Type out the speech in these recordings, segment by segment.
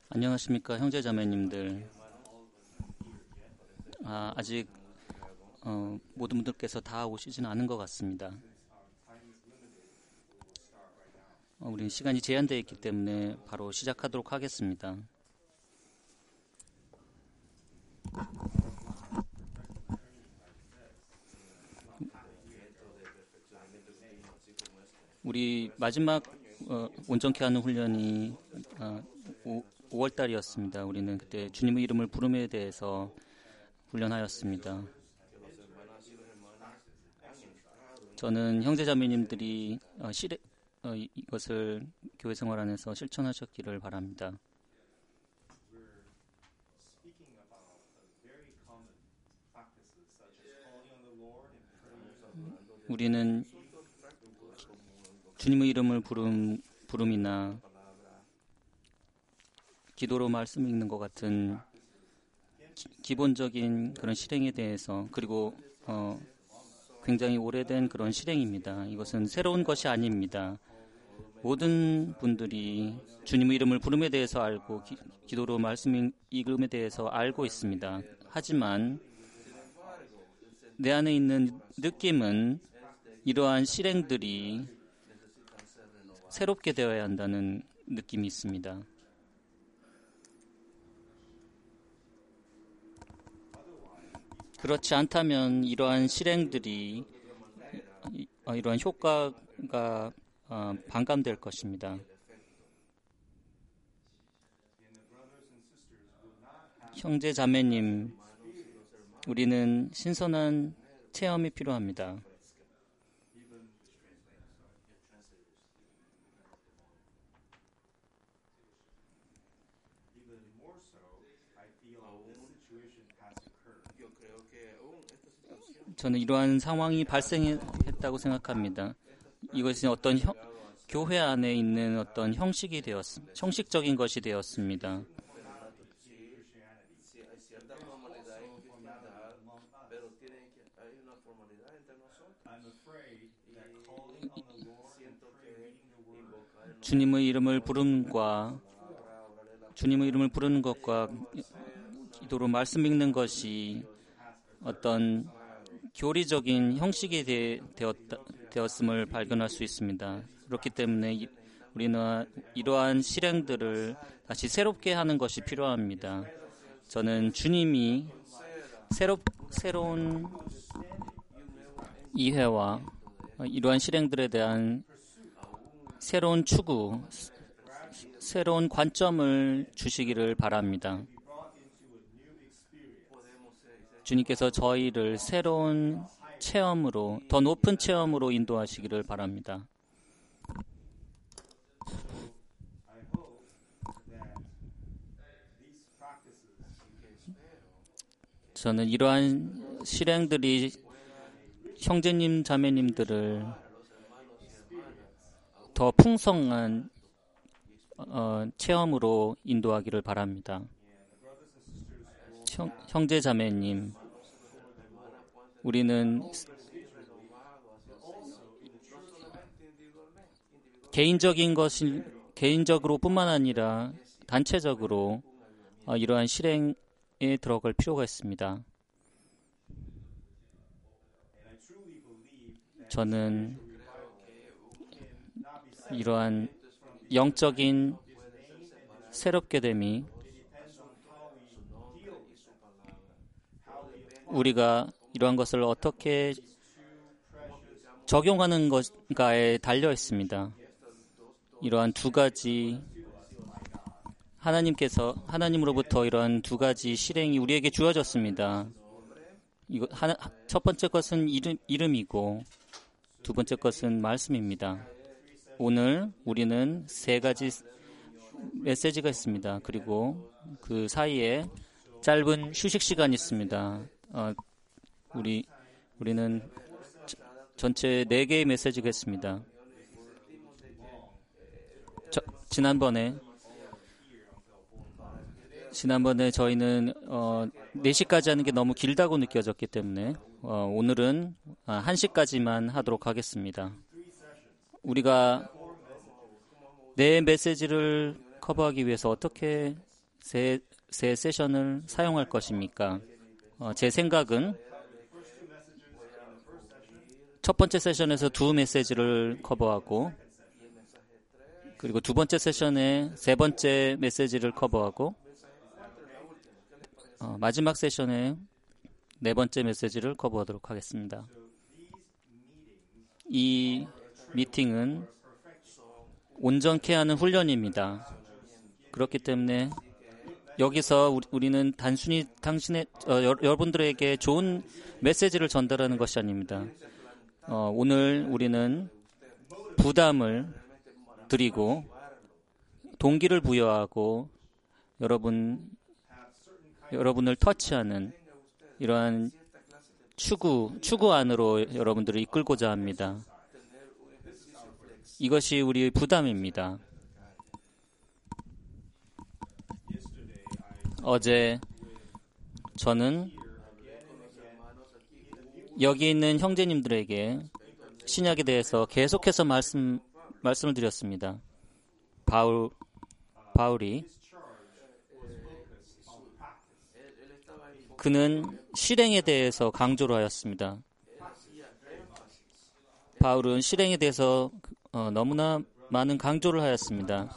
안녕하십니까, 형제자매님들. 아직 모든 분들께서 다 오시지는 않은 것 같습니다. 우리는 시간이 제한되어 있기 때문에 바로 시작하도록 하겠습니다. 우리 마지막 온전케 하는 훈련이 5월 달이었습니다. 우리는 그때 주님의 이름을 부름에 대해서 훈련하였습니다. 저는 형제자매님들이 이것을 교회 생활 안에서 실천하셨기를 바랍니다. 우리는 주님의 이름을 부름이나 기도로 말씀 읽는 것 같은 기본적인 그런 실행에 대해서, 그리고 굉장히 오래된 그런 실행입니다. 이것은 새로운 것이 아닙니다. 모든 분들이 주님의 이름을 부름에 대해서 알고 기도로 말씀 읽음에 대해서 알고 있습니다. 하지만 내 안에 있는 느낌은 이러한 실행들이 새롭게 되어야 한다는 느낌이 있습니다. 그렇지 않다면 이러한 실행들이 이러한 효과가 반감될 것입니다. 형제 자매님, 우리는 신선한 체험이 필요합니다. 저는 이러한 상황이 발생했다고 생각합니다. 이것이 어떤 교회 안에 있는 어떤 형식적인 것이 되었습니다. 주님의 이름을 부르는 것과 기도로 말씀 읽는 것이 어떤 교리적인 형식이 되었음을 발견할 수 있습니다. 그렇기 때문에 우리는 이러한 실행들을 다시 새롭게 하는 것이 필요합니다. 저는 주님이 새로운 이해와 이러한 실행들에 대한 새로운 추구, 새로운 관점을 주시기를 바랍니다. 주님께서 저희를 새로운 체험으로, 더 높은 체험으로 인도하시기를 바랍니다. 저는 이러한 실행들이 형제님, 자매님들을 더 풍성한 체험으로 인도하기를 바랍니다. 형제 자매님, 우리는 개인적으로뿐만 아니라 단체적으로 이러한 실행에 들어갈 필요가 있습니다. 저는 이러한 영적인 새롭게 됨이 우리가 이러한 것을 어떻게 적용하는 것가에 달려 있습니다. 이러한 두 가지, 하나님으로부터 이러한 두 가지 실행이 우리에게 주어졌습니다. 첫 번째 것은 이름이고 두 번째 것은 말씀입니다. 오늘 우리는 세 가지 메시지가 있습니다. 그리고 그 사이에 짧은 휴식 시간이 있습니다. 우리는 전체 4개의 메시지가 있습니다. 지난번에 저희는 4시까지 하는 게 너무 길다고 느껴졌기 때문에 오늘은 1시까지만 하도록 하겠습니다. 우리가 내 메시지를 커버하기 위해서 어떻게 세 세션을 사용할 것입니까? 제 생각은 첫 번째 세션에서 두 메시지를 커버하고, 그리고 두 번째 세션에 세 번째 메시지를 커버하고, 마지막 세션에 네 번째 메시지를 커버하도록 하겠습니다. 이 미팅은 온전케 하는 훈련입니다. 그렇기 때문에 여기서 우리는 단순히 여러분들에게 좋은 메시지를 전달하는 것이 아닙니다. 오늘 우리는 부담을 드리고 동기를 부여하고 여러분을 터치하는 이러한 추구 안으로 여러분들을 이끌고자 합니다. 이것이 우리의 부담입니다. 어제 저는 여기 있는 형제님들에게 신약에 대해서 계속해서 말씀을 드렸습니다. 바울이 그는 실행에 대해서 강조를 하였습니다. 바울은 실행에 대해서 너무나 많은 강조를 하였습니다.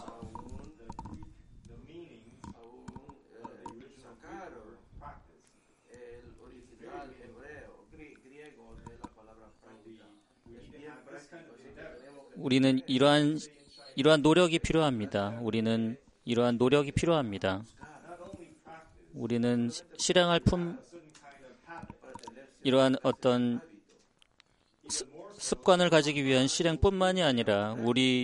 우리는 이러한 노력이 필요합니다. 우리는 이러한 노력이 필요합니다. 우리는 실행할 이러한 어떤 습관을 가지기 위한 실행뿐만이 아니라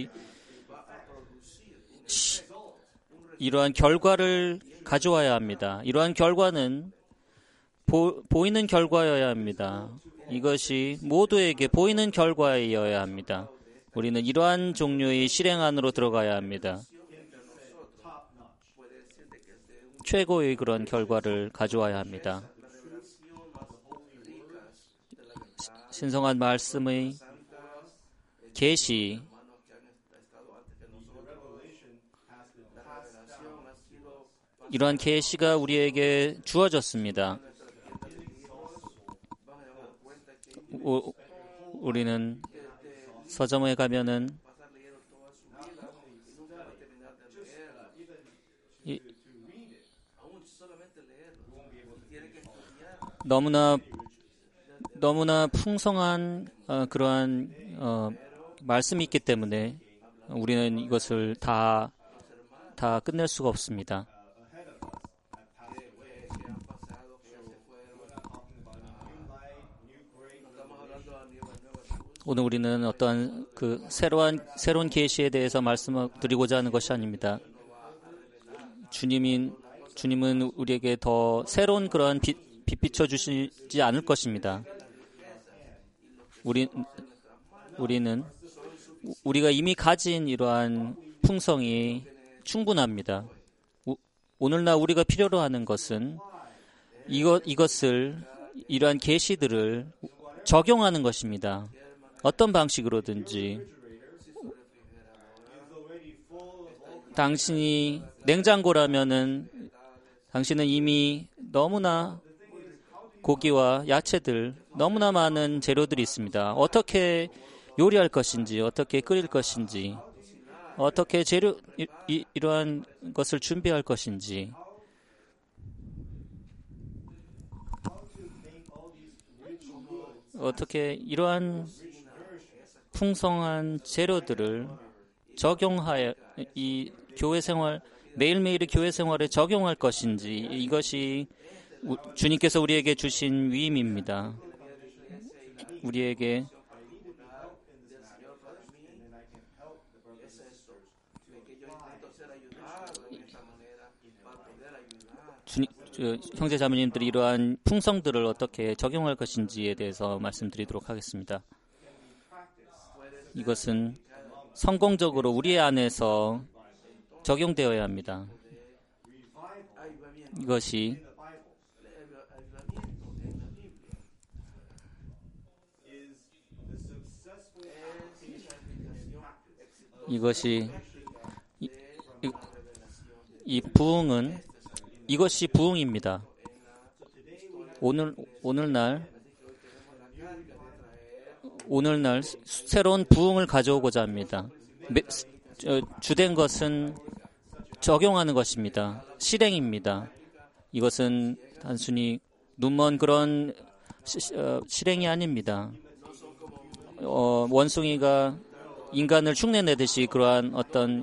이러한 결과를 가져와야 합니다. 이러한 결과는 보이는 결과여야 합니다. 이것이 모두에게 보이는 결과여야 합니다. 우리는 이러한 종류의 실행 안으로 들어가야 합니다. 최고의 그런 결과를 가져와야 합니다. 신성한 말씀의 계시, 이러한 계시가 우리에게 주어졌습니다. 우리는 서점에 가면은 너무나 풍성한 그러한 말씀이 있기 때문에 우리는 이것을 다 끝낼 수가 없습니다. 오늘 우리는 어떠한 새로운 계시에 대해서 말씀을 드리고자 하는 것이 아닙니다. 주님은 우리에게 더 새로운 그러한 빛 비춰 주시지 않을 것입니다. 우리가 이미 가진 이러한 풍성이 충분합니다. 오늘날 우리가 필요로 하는 것은 이러한 계시들을 적용하는 것입니다. 어떤 방식으로든지. 당신이 냉장고라면은 당신은 이미 너무나 고기와 야채들, 너무나 많은 재료들이 있습니다. 어떻게 요리할 것인지, 어떻게 끓일 것인지, 어떻게 이러한 것을 준비할 것인지, 어떻게 이러한 풍성한 재료들을 적용하여 이 교회 생활, 매일매일의 교회 생활에 적용할 것인지, 이것이 주님께서 우리에게 주신 위임입니다. 우리에게 형제 자매님들이 이러한 풍성들을 어떻게 적용할 것인지에 대해서 말씀드리도록 하겠습니다. 이것은 성공적으로 우리 안에서 적용되어야 합니다. 이것이 이 부흥은 이것이 부흥입니다. 오늘날 새로운 부흥을 가져오고자 합니다. 주된 것은 적용하는 것입니다. 실행입니다. 이것은 단순히 눈먼 그런 실행이 아닙니다. 원숭이가 인간을 흉내내듯이 그러한 어떤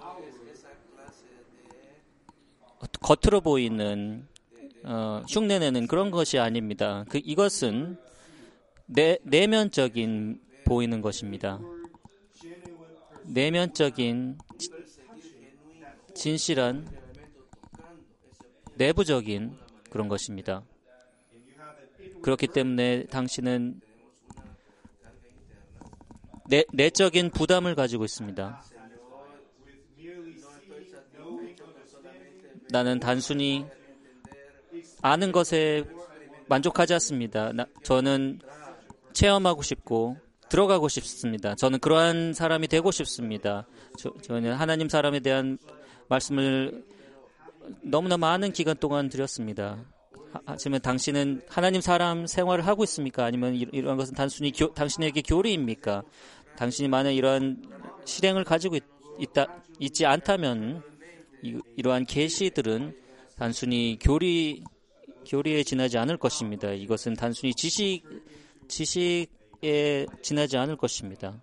겉으로 보이는 흉내내는 그런 것이 아닙니다. 이것은 내면적인 보이는 것입니다. 내면적인 진실한 내부적인 그런 것입니다. 그렇기 때문에 당신은 내적인 부담을 가지고 있습니다. 나는 단순히 아는 것에 만족하지 않습니다. 저는 체험하고 싶고 들어가고 싶습니다. 저는 그러한 사람이 되고 싶습니다. 저는 하나님 사람에 대한 말씀을 너무나 많은 기간 동안 드렸습니다. 하지만 당신은 하나님 사람 생활을 하고 있습니까? 아니면 이러한 것은 단순히 당신에게 교리입니까? 당신이 만약 이러한 실행을 가지고 있지 않다면 이러한 계시들은 단순히 교리에 지나지 않을 것입니다. 이것은 단순히 지식에 지나지 않을 것입니다.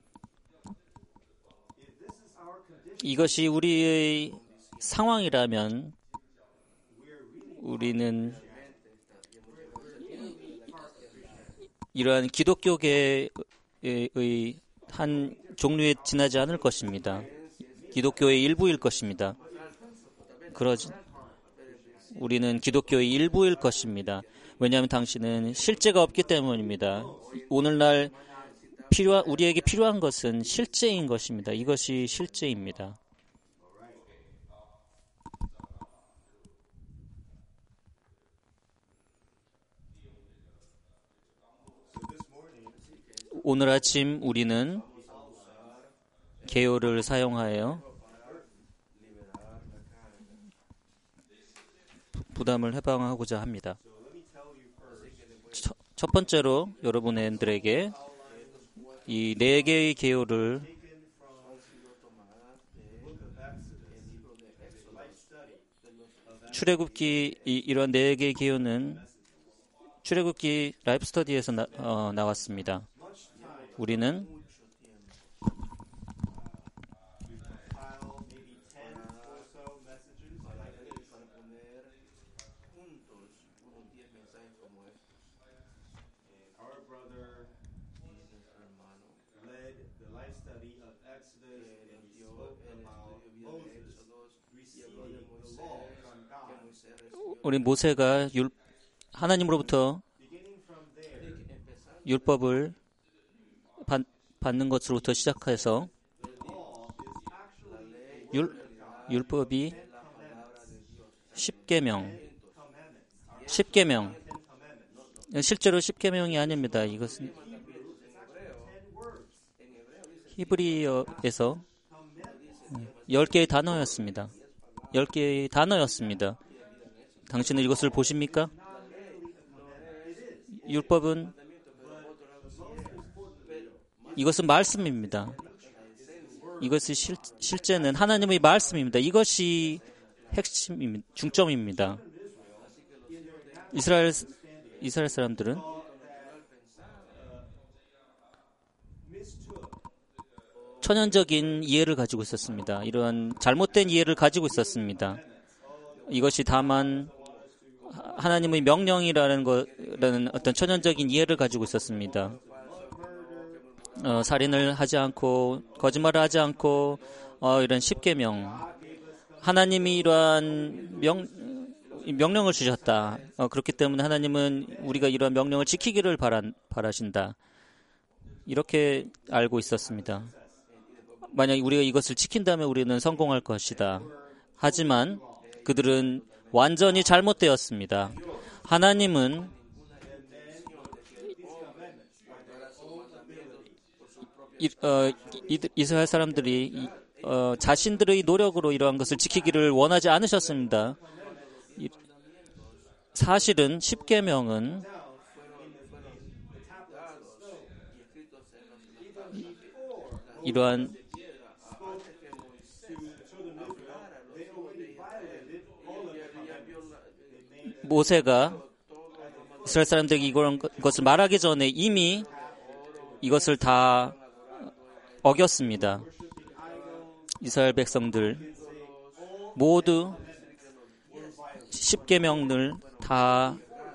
이것이 우리의 상황이라면 우리는 이러한 기독교계의 한 종류에 지나지 않을 것입니다. 기독교의 일부일 것입니다. 우리는 기독교의 일부일 것입니다. 왜냐하면 당신은 실제가 없기 때문입니다. 오늘날 우리에게 필요한 것은 실제인 것입니다. 이것이 실제입니다. 오늘 아침 우리는 개요를 사용하여 부담을 해방하고자 합니다. 첫 번째로 여러분들에게 이 4개의 개요를 출애굽기 이런 4개의 개요는 출애굽기 라이프 스터디에서 나왔습니다. 우리는 우리 모세가 하나님으로부터 율법을 받는 것으로부터 시작해서 율법이 10계명 실제로 10계명이 아닙니다. 이것은 히브리어에서 10개의 단어였습니다. 10개의 단어였습니다. 당신은 이것을 보십니까? 율법은 이것은 말씀입니다. 이것이 실제는 하나님의 말씀입니다. 이것이 핵심 중점입니다. 이스라엘 사람들은 천연적인 이해를 가지고 있었습니다. 이러한 잘못된 이해를 가지고 있었습니다. 이것이 다만 하나님의 명령이라는 어떤 천연적인 이해를 가지고 있었습니다. 살인을 하지 않고 거짓말을 하지 않고 이런 10계명 하나님이 이러한 명령을 주셨다. 그렇기 때문에 하나님은 우리가 이러한 명령을 지키기를 바라신다. 이렇게 알고 있었습니다. 만약 우리가 이것을 지킨다면 우리는 성공할 것이다. 하지만 그들은 완전히 잘못되었습니다. 하나님은 이스라엘 사람들이 자신들의 노력으로 이러한 것을 지키기를 원하지 않으셨습니다. 사실은 십계명은 이러한 모세가 이스라엘 사람들에게 이런 것을 말하기 전에 이미 이것을 다 어겼습니다. 이스라엘 백성들 모두 십계명을 다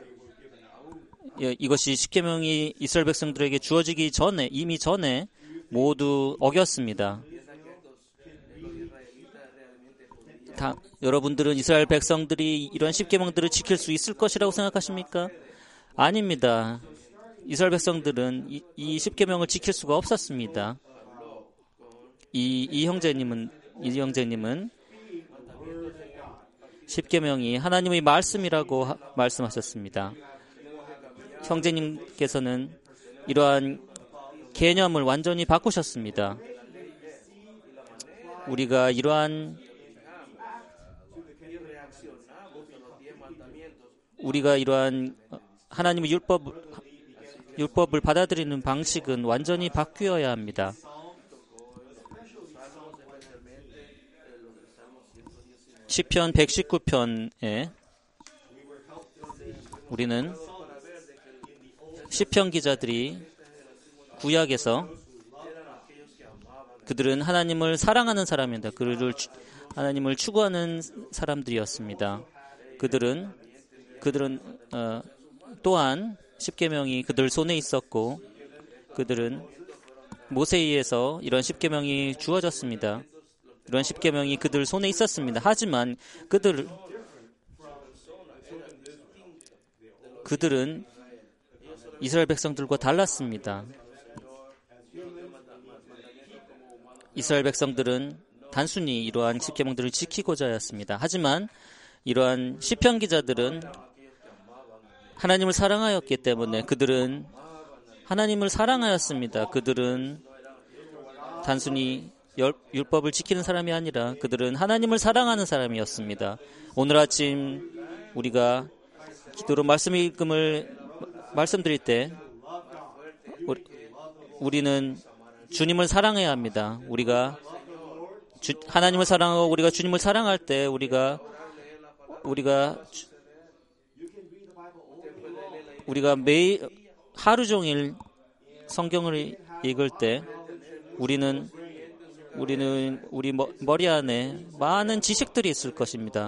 이것이 십계명이 이스라엘 백성들에게 주어지기 전에 이미 전에 모두 어겼습니다. 여러분들은 이스라엘 백성들이 이런 십계명들을 지킬 수 있을 것이라고 생각하십니까? 아닙니다. 이스라엘 백성들은 이 십계명을 지킬 수가 없었습니다. 이 형제님은 십계명이 하나님의 말씀이라고 말씀하셨습니다. 형제님께서는 이러한 개념을 완전히 바꾸셨습니다. 우리가 이러한 하나님의 율법을 받아들이는 방식은 완전히 바뀌어야 합니다. 시편 119편에 우리는 시편 기자들이 구약에서 그들은 하나님을 사랑하는 사람입니다. 하나님을 추구하는 사람들이었습니다. 그들은 또한 십계명이 그들 손에 있었고 그들은 모세에 의해서 이런 십계명이 주어졌습니다. 이런 십계명이 그들 손에 있었습니다. 하지만 그들은 이스라엘 백성들과 달랐습니다. 이스라엘 백성들은 단순히 이러한 십계명들을 지키고자 하였습니다. 하지만 이러한 시편 기자들은 하나님을 사랑하였기 때문에 그들은 하나님을 사랑하였습니다. 그들은 단순히 율법을 지키는 사람이 아니라 그들은 하나님을 사랑하는 사람이었습니다. 오늘 아침 우리가 기도로 말씀 읽음을 말씀드릴 때 우리는 주님을 사랑해야 합니다. 우리가 하나님을 사랑하고 우리가 주님을 사랑할 때 우리가 매일 하루 종일 성경을 읽을 때 우리는 우리 머리 안에 많은 지식들이 있을 것입니다.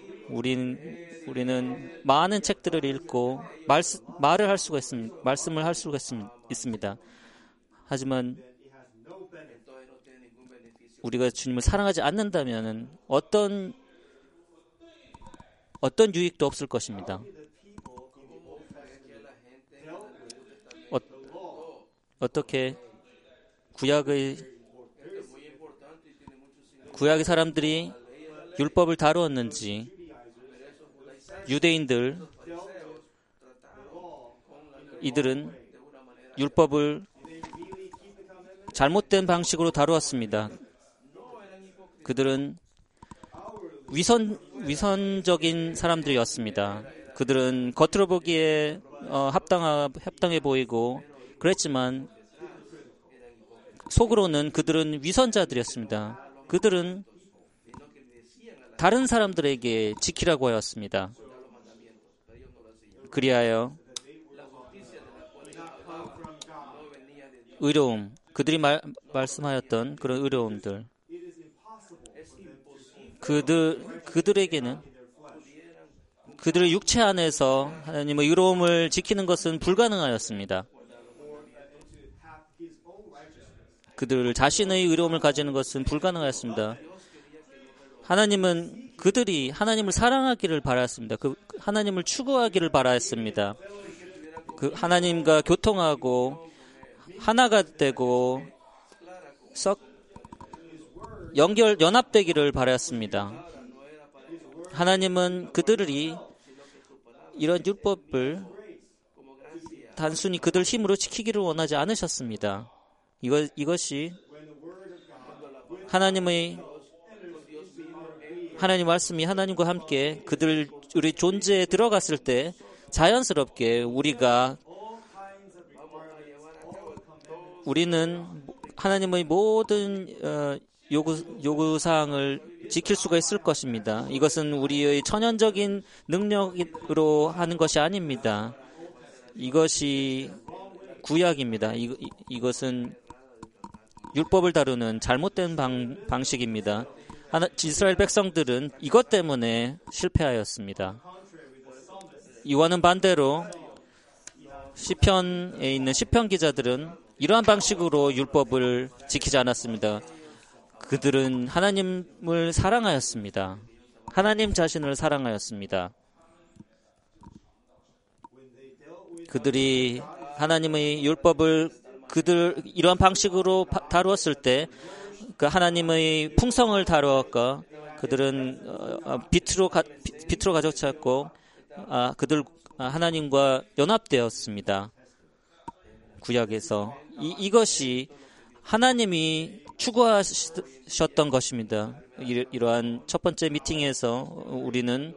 우리는 많은 책들을 읽고 말을 할 수가 있습니다. 말씀을 할 수가 있습니다. 하지만 우리가 주님을 사랑하지 않는다면 어떤 유익도 없을 것입니다. 어떻게 구약의 사람들이 율법을 다루었는지 이들은 율법을 잘못된 방식으로 다루었습니다. 그들은 위선적인 사람들이었습니다. 그들은 겉으로 보기에 합당해 보이고 그랬지만 속으로는 그들은 위선자들이었습니다. 그들은 다른 사람들에게 지키라고 하였습니다. 그리하여 의로움, 그들이 말씀하였던 그런 의로움들, 그들에게는 그들의 육체 안에서 하나님의 의로움을 지키는 것은 불가능하였습니다. 그들 자신의 의로움을 가지는 것은 불가능하였습니다. 하나님은 그들이 하나님을 사랑하기를 바랐습니다. 하나님을 추구하기를 바랐습니다. 하나님과 교통하고 하나가 되고 연합되기를 바랐습니다. 하나님은 그들이 이런 율법을 단순히 그들 힘으로 지키기를 원하지 않으셨습니다. 이것이 하나님 말씀이 하나님과 함께 그들 우리 존재에 들어갔을 때 자연스럽게 우리는 하나님의 모든 요구사항을 지킬 수가 있을 것입니다. 이것은 우리의 천연적인 능력으로 하는 것이 아닙니다. 이것이 구약입니다. 이것은 율법을 다루는 잘못된 방식입니다. 이스라엘 백성들은 이것 때문에 실패하였습니다. 이와는 반대로 시편에 있는 시편 기자들은 이러한 방식으로 율법을 지키지 않았습니다. 그들은 하나님을 사랑하였습니다. 하나님 자신을 사랑하였습니다. 그들이 하나님의 율법을 이러한 방식으로 다루었을 때 그 하나님의 풍성을 다루었고 그들은 빛으로 가득 찼고 그들 하나님과 연합되었습니다. 구약에서 이것이 하나님이 추구하셨던 것입니다. 이러한 첫 번째 미팅에서 우리는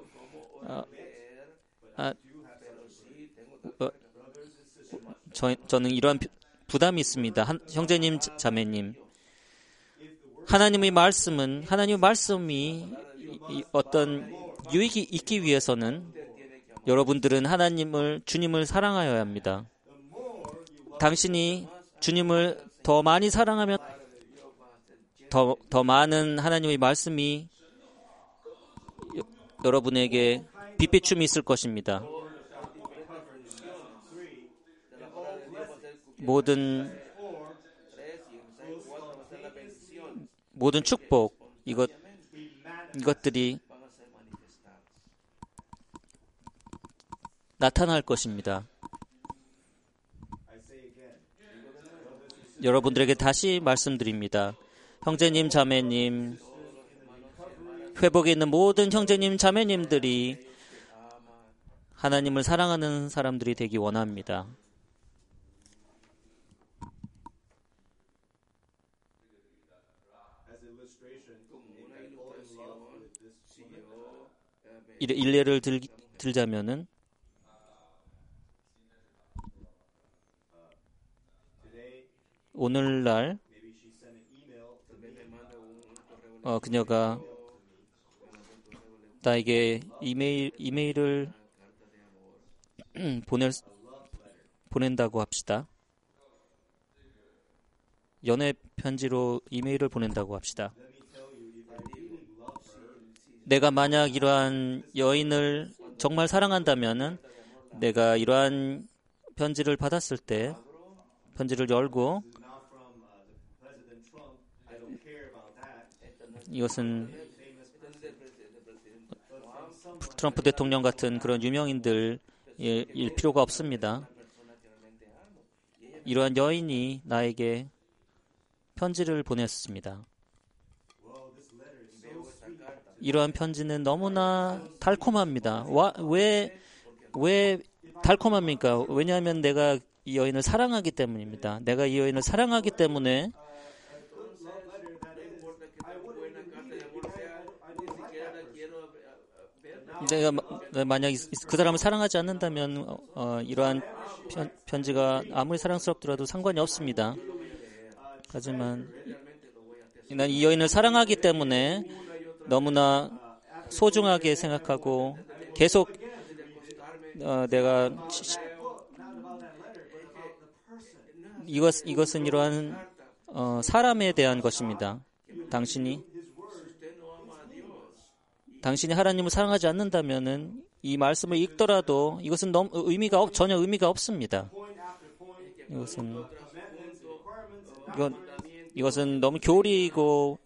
저는 이러한 부담이 있습니다. 형제님, 자매님. 하나님의 말씀이 어떤 유익이 있기 위해서는 여러분들은 주님을 사랑하여야 합니다. 당신이 주님을 더 많이 사랑하면 더 많은 하나님의 말씀이 여러분에게 빛비춤이 있을 것입니다. 모든 축복 이것들이 나타날 것입니다. 여러분들에게 다시 말씀드립니다. 형제님, 자매님, 회복에 있는 모든 형제님, 자매님들이 하나님을 사랑하는 사람들이 되기 원합니다. 일례를 들자면은 오늘날 그녀가 나에게 이메일을 보낸다고 합시다. 연애 편지로 이메일을 보낸다고 합시다. 내가 만약 이러한 여인을 정말 사랑한다면은 내가 이러한 편지를 받았을 때 편지를 열고 이것은 트럼프 대통령 같은 그런 유명인들일 필요가 없습니다. 이러한 여인이 나에게 편지를 보냈습니다. 이러한 편지는 너무나 달콤합니다. 왜 달콤합니까? 왜냐하면 내가 이 여인을 사랑하기 때문입니다. 내가 이 여인을 사랑하기 때문에 내가 만약 그 사람을 사랑하지 않는다면 이러한 편지가 아무리 사랑스럽더라도 상관이 없습니다. 하지만 난 이 여인을 사랑하기 때문에 너무나 소중하게 생각하고 계속 내가 이것은 이러한 사람에 대한 것입니다. 당신이 하나님을 사랑하지 않는다면은 이 말씀을 읽더라도 이것은 전혀 의미가 없습니다. 이것은 너무 교리이고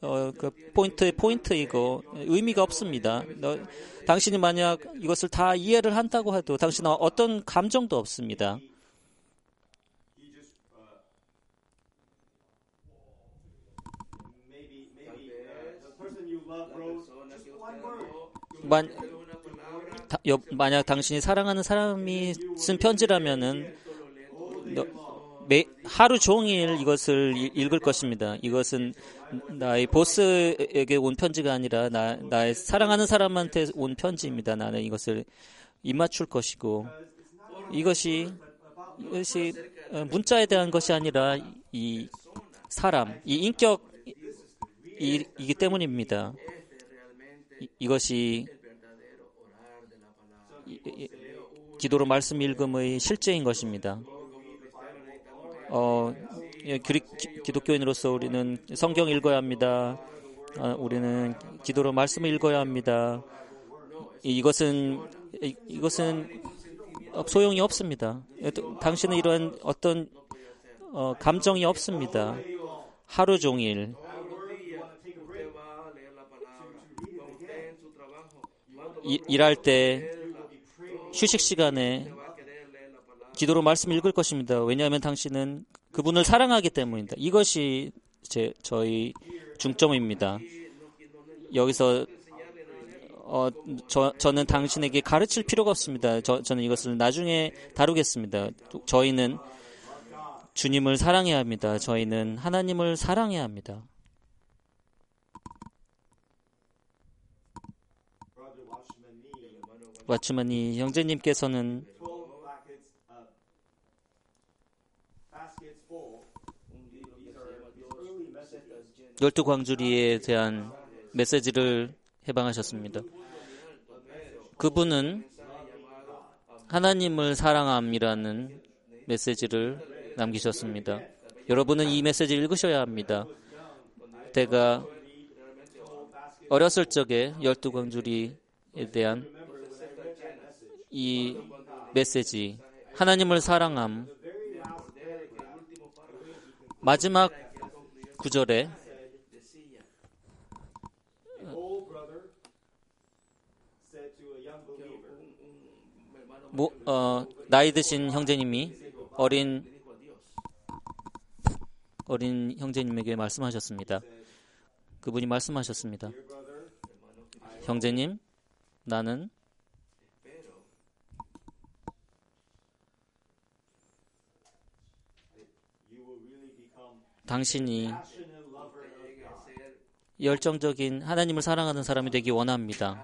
포인트이고 의미가 없습니다. 당신이 만약 이것을 다 이해를 한다고 해도 당신은 어떤 감정도 없습니다. 만약 당신이 사랑하는 사람이 쓴 편지라면은 하루 종일 이것을 읽을 것입니다. 이것은 나의 보스에게 온 편지가 아니라 나의 사랑하는 사람한테 온 편지입니다. 나는 이것을 입맞출 것이고 이것이 문자에 대한 것이 아니라 이 사람, 이 인격이기 때문입니다. 이것이 기도로 말씀 읽음의 실제인 것입니다. 기독교인으로서 우리는 성경 읽어야 합니다. 우리는 기도로 말씀을 읽어야 합니다. 이것은 소용이 없습니다. 당신은 이런 어떤 감정이 없습니다. 하루 종일 일할 때 휴식 시간에 기도로 말씀 읽을 것입니다. 왜냐하면 당신은 그분을 사랑하기 때문입니다. 이것이 저희 중점입니다. 여기서 저는 당신에게 가르칠 필요가 없습니다. 저는 이것을 나중에 다루겠습니다. 저희는 주님을 사랑해야 합니다. 저희는 하나님을 사랑해야 합니다. 와츠만이 형제님께서는 12광주리에 대한 메시지를 해방하셨습니다. 그분은 하나님을 사랑함이라는 메시지를 남기셨습니다. 여러분은 이 메시지를 읽으셔야 합니다. 제가 어렸을 적에 12광주리에 대한 이 메시지, 하나님을 사랑함, 마지막 구절에 나이 드신 형제님이 어린 형제님에게 말씀하셨습니다. 그분이 말씀하셨습니다. 형제님, 나는 당신이 열정적인 하나님을 사랑하는 사람이 되기 원합니다.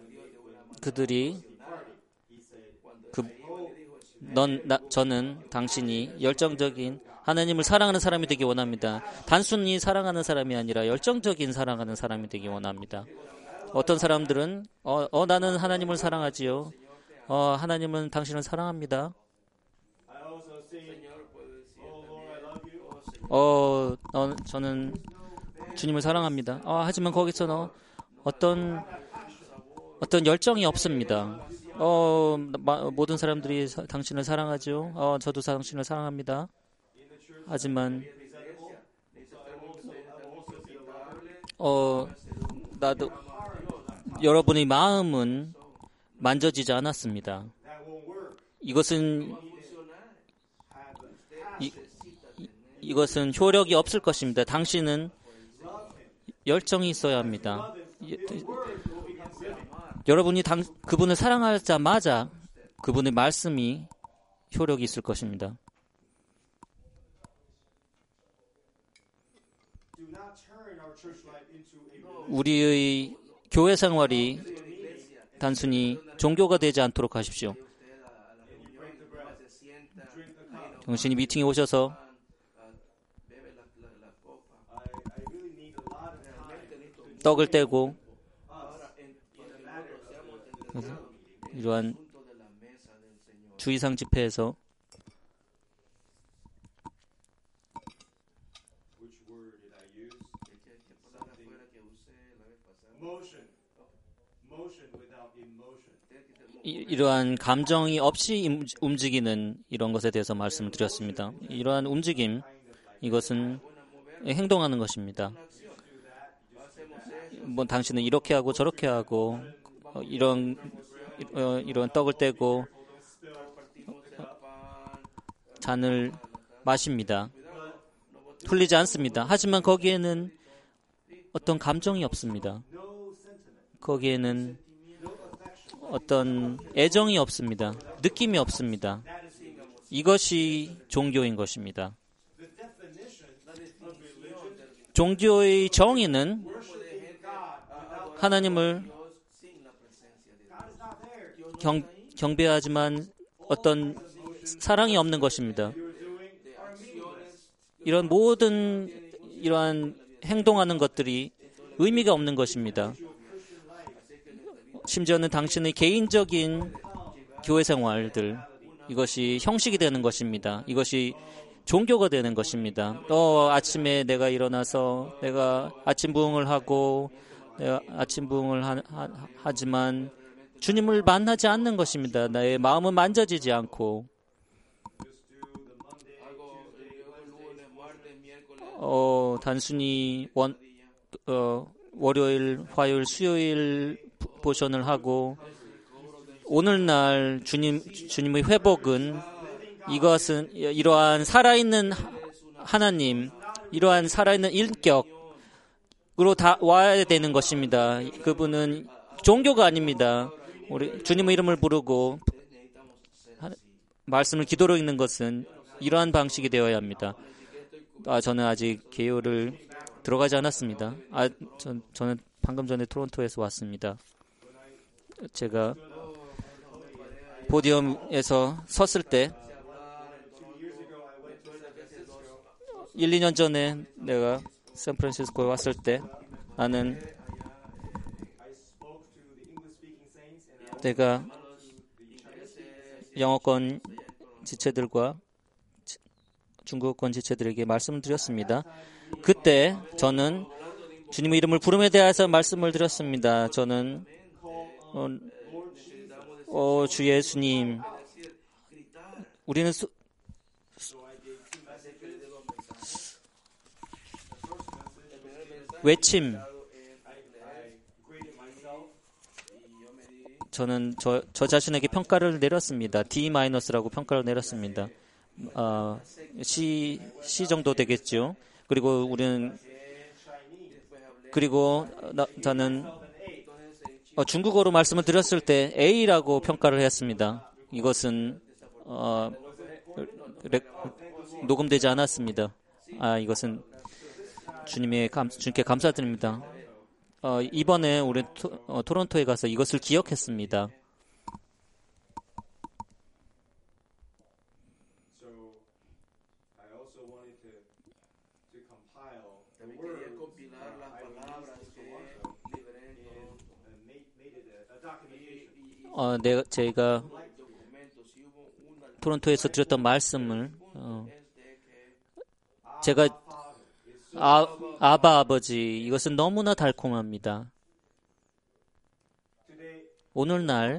저는 당신이 열정적인 하나님을 사랑하는 사람이 되기 원합니다. 단순히 사랑하는 사람이 아니라 열정적인 사랑하는 사람이 되기 원합니다. 어떤 사람들은 나는 하나님을 사랑하지요. 하나님은 당신을 사랑합니다. 저는 주님을 사랑합니다. 하지만 거기서는 어떤 열정이 없습니다. 모든 사람들이 당신을 사랑하죠. 저도 당신을 사랑합니다. 하지만 여러분의 마음은 만져지지 않았습니다. 이것은 효력이 없을 것입니다. 당신은 열정이 있어야 합니다. 여러분이 그분을 사랑하자마자 그분의 말씀이 효력이 있을 것입니다. 우리의 교회 생활이 단순히 종교가 되지 않도록 하십시오. 당신이 미팅에 오셔서 떡을 떼고 이러한 주의상 집회에서 이러한 감정이 없이 움직이는 이런 것에 대해서 말씀을 드렸습니다. 이러한 움직임, 이것은 행동하는 것입니다. 당신은 이렇게 하고 저렇게 하고 이런 떡을 떼고 잔을 마십니다. 흘리지 않습니다. 하지만 거기에는 어떤 감정이 없습니다. 거기에는 어떤 애정이 없습니다. 느낌이 없습니다. 이것이 종교인 것입니다. 종교의 정의는 하나님을 경배하지만 어떤 사랑이 없는 것입니다. 이런 모든 이러한 행동하는 것들이 의미가 없는 것입니다. 심지어는 당신의 개인적인 교회 생활들, 이것이 형식이 되는 것입니다. 이것이 종교가 되는 것입니다. 아침에 내가 일어나서 내가 아침 부흥을 하고 내가 아침 부흥을 하지만 주님을 만나지 않는 것입니다. 나의 마음은 만져지지 않고 단순히 월요일, 화요일, 수요일 보션을 하고 오늘날 주님의 회복은 이것은 이러한 살아있는 하나님, 이러한 살아있는 인격으로 다 와야 되는 것입니다. 그분은 종교가 아닙니다. 우리 주님의 이름을 부르고 말씀을 기도로 읽는 것은 이러한 방식이 되어야 합니다. 저는 아직 개요를 들어가지 않았습니다. 저는 방금 전에 토론토에서 왔습니다. 제가 포디움에서 섰을 때 1, 2년 전에 내가 샌프란시스코에 왔을 때 나는 내가 영어권 지체들과 중국어권 지체들에게 말씀을 드렸습니다. 그때 저는 주님의 이름을 부름에 대해서 말씀을 드렸습니다. 저는 주 예수님, 우리는 외침, 저는 저 자신에게 평가를 내렸습니다. D-라고 평가를 내렸습니다. C 정도 되겠죠. 그리고 저는 중국어로 말씀을 드렸을 때 A라고 평가를 했습니다. 이것은 녹음되지 않았습니다. 이것은 주님께 감사드립니다. 이번에 우리 토론토에 가서 이것을 기억했습니다. 제가 토론토에서 드렸던 말씀을 제가 아바 아버지, 이것은 너무나 달콤합니다. 오늘날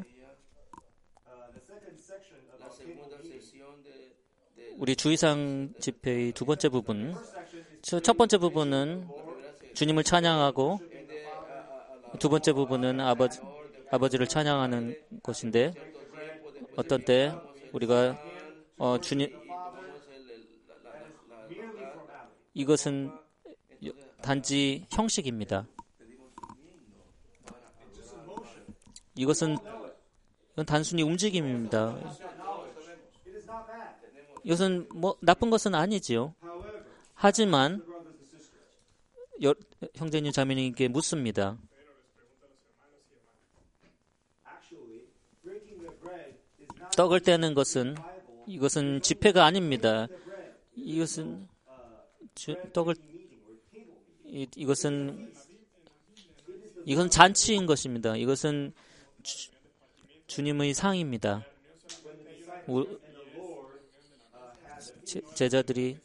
우리 주의상 집회의 두 번째 부분, 첫 번째 부분은 주님을 찬양하고 두 번째 부분은 아버지를 찬양하는 것인데, 어떤 때 우리가 이것은 단지 형식입니다. 이건 단순히 움직임입니다. 이것은 나쁜 것은 아니지요. 하지만 형제님 자매님께 묻습니다. 떡을 떼는 것은 이것은 집회가 아닙니다. 이것은 이건 잔치인 것입니다. 이것은 주님의 상입니다. 제자들이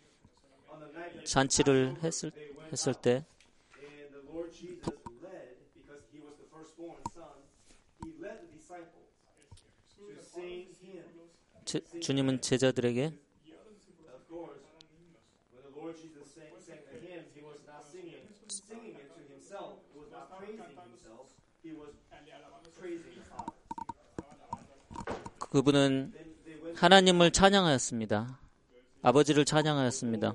잔치를 했을 때 주님은 제자들에게 그분은 하나님을 찬양하였습니다. 아버지를 찬양하였습니다.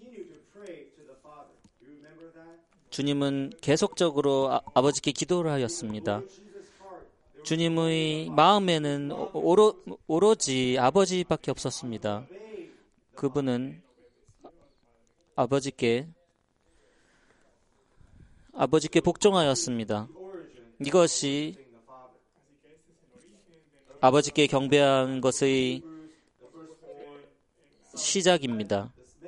주님은 계속적으로 아버지께 기도를 하였습니다. 주님의 마음에는 오로지 아버지밖에 없었습니다. 그분은 아버지께 아버지께 복종하였습니다. 이것이 아버지께 경배한 것의 시작입니다.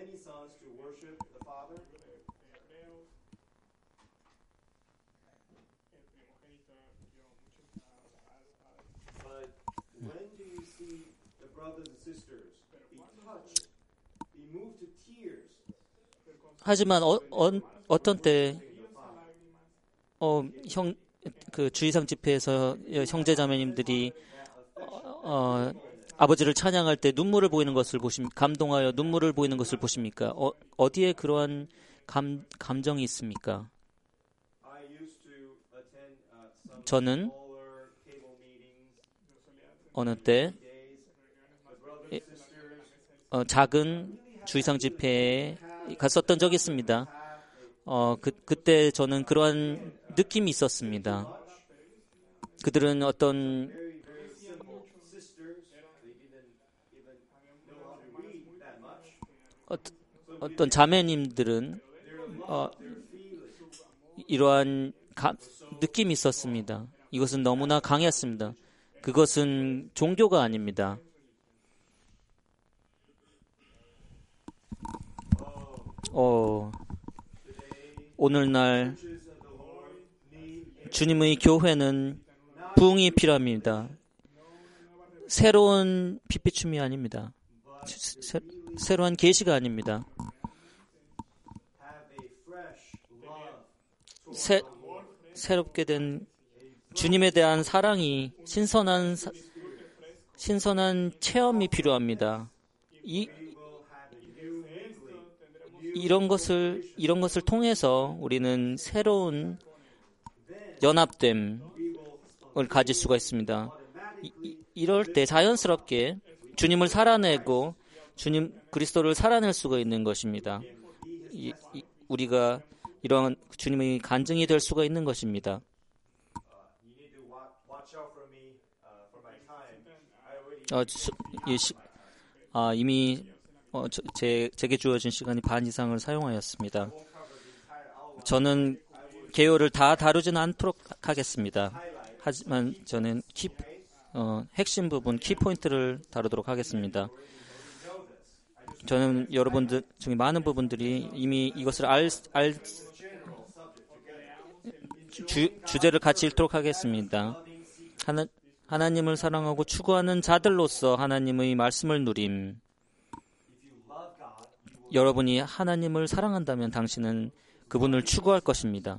하지만 어떤 때 주의상 집회에서 형제자매님들이 아버지를 찬양할 때 눈물을 보이는 것을 감동하여 눈물을 보이는 것을 보십니까? 어디에 그러한 감정이 있습니까? 저는 어느 때 작은 주의상 집회에 갔었던 적이 있습니다. 그때 저는 그러한 느낌이 있었습니다. 그들은 어떤 자매님들은 이러한 느낌이 있었습니다. 이것은 너무나 강했습니다. 그것은 종교가 아닙니다. 오늘날 주님의 교회는 부흥이 필요합니다. 새로운 빛비춤이 아닙니다. 새로운 계시가 아닙니다. 새롭게 된 주님에 대한 사랑이 신선한 체험이 필요합니다. 이런 것을 통해서 우리는 새로운 연합됨을 가질 수가 있습니다. 이럴 때 자연스럽게 주님을 살아내고 주님 그리스도를 살아낼 수가 있는 것입니다. 우리가 이런 주님의 간증이 될 수가 있는 것입니다. 이미 제게 주어진 시간이 반 이상을 사용하였습니다. 저는 개요를 다 다루지는 않도록 하겠습니다. 하지만 저는 핵심 부분, 키포인트를 다루도록 하겠습니다. 저는 여러분들 중에 많은 부분들이 이미 이것을 주제를 같이 읽도록 하겠습니다. 하나님을 사랑하고 추구하는 자들로서 하나님의 말씀을 누림. 여러분이 하나님을 사랑한다면 당신은 그분을 추구할 것입니다.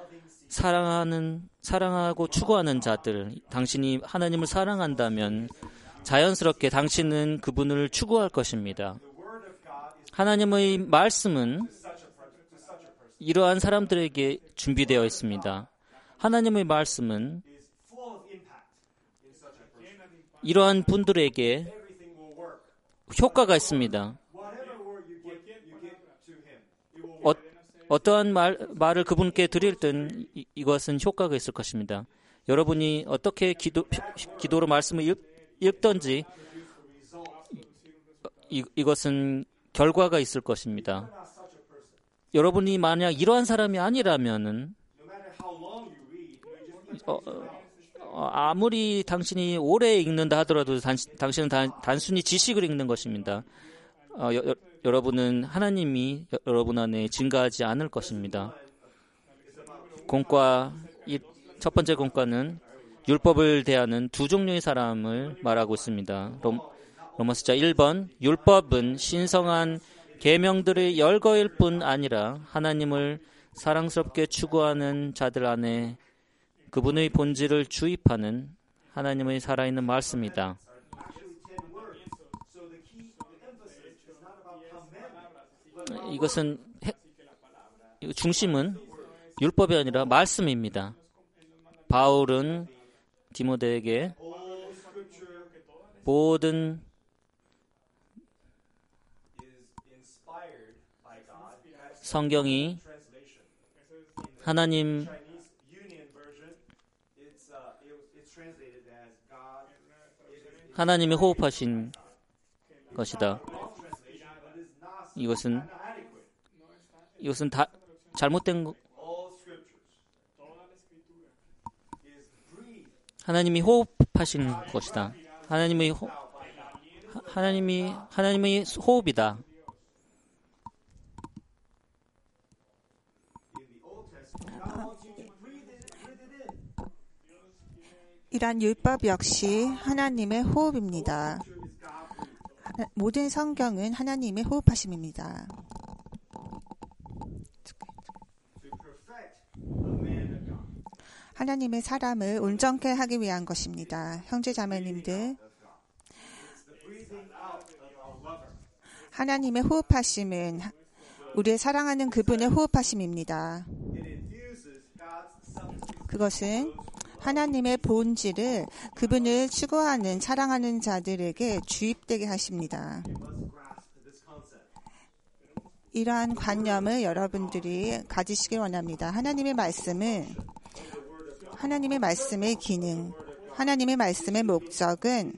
사랑하고 추구하는 자들, 당신이 하나님을 사랑한다면 자연스럽게 당신은 그분을 추구할 것입니다. 하나님의 말씀은 이러한 사람들에게 준비되어 있습니다. 하나님의 말씀은 이러한 분들에게 효과가 있습니다. 어떠한 말을 그분께 드릴 땐 이것은 효과가 있을 것입니다. 여러분이 어떻게 기도로 말씀을 읽든지 이것은 결과가 있을 것입니다. 여러분이 만약 이러한 사람이 아니라면은 아무리 당신이 오래 읽는다 하더라도 당신은 단순히 지식을 읽는 것입니다. 여러분은 하나님이 여러분 안에 증가하지 않을 것입니다. 첫 번째 공과는 율법을 대하는 두 종류의 사람을 말하고 있습니다. 로마서자 1번 율법은 신성한 계명들의 열거일 뿐 아니라 하나님을 사랑스럽게 추구하는 자들 안에 그분의 본질을 주입하는 하나님의 살아있는 말씀이다. 이것은 중심은 율법이 아니라 말씀입니다. 바울은 디모데에게 모든 성경이 하나님이 호흡하신 것이다. 이것은 잘못된 하나님이 호흡하신 것이다. 하나님의 호흡이다. 이러한 율법 역시 하나님의 호흡입니다. 모든 성경은 하나님의 호흡하심입니다. 하나님의 사람을 온전케 하기 위한 것입니다. 형제 자매님들, 하나님의 호흡하심은 우리의 사랑하는 그분의 호흡하심입니다. 그것은 하나님의 본질을 그분을 추구하는 사랑하는 자들에게 주입되게 하십니다. 이러한 관념을 여러분들이 가지시길 원합니다. 하나님의 말씀의 기능, 하나님의 말씀의 목적은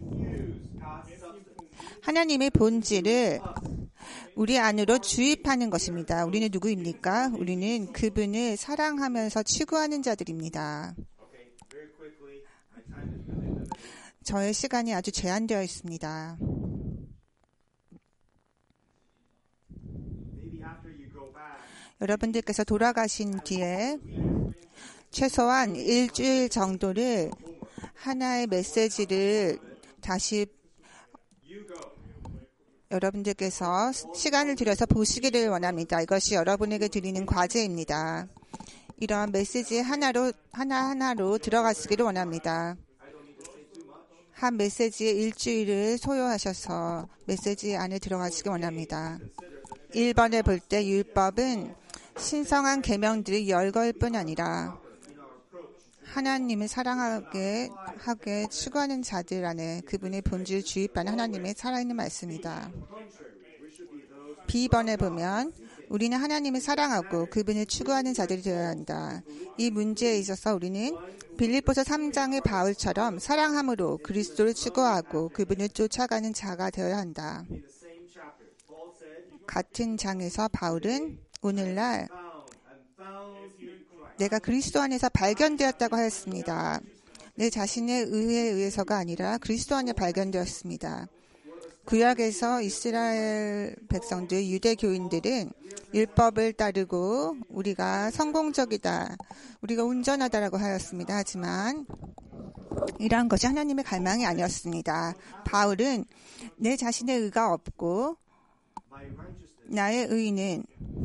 하나님의 본질을 우리 안으로 주입하는 것입니다. 우리는 누구입니까? 우리는 그분을 사랑하면서 추구하는 자들입니다. 저의 시간이 아주 제한되어 있습니다. 여러분들께서 돌아가신 뒤에 최소한 일주일 정도를 하나의 메시지를 다시 여러분들께서 시간을 들여서 보시기를 원합니다. 이것이 여러분에게 드리는 과제입니다. 이러한 메시지 하나하나로 들어가시기를 원합니다. 한 메시지에 일주일을 소요하셔서 메시지 안에 들어가시기 원합니다. 1번에 볼 때 율법은 신성한 계명들이 열거일 뿐 아니라 하나님을 사랑하게 추구하는 자들 안에 그분의 본질을 주입하는 하나님의 살아있는 말씀이다. B번에 보면 우리는 하나님을 사랑하고 그분을 추구하는 자들이 되어야 한다. 이 문제에 있어서 우리는 빌립보서 3장의 바울처럼 사랑함으로 그리스도를 추구하고 그분을 쫓아가는 자가 되어야 한다. 같은 장에서 바울은 오늘날 내가 그리스도 안에서 발견되었다고 하였습니다. 내 자신의 의에 의해서가 아니라 그리스도 안에 발견되었습니다. 구약에서 이스라엘 백성들, 유대교인들은 율법을 따르고 우리가 성공적이다, 우리가 온전하다라고 하였습니다. 하지만 이러한 것이 하나님의 갈망이 아니었습니다. 바울은 내 자신의 의가 없고 나의 의는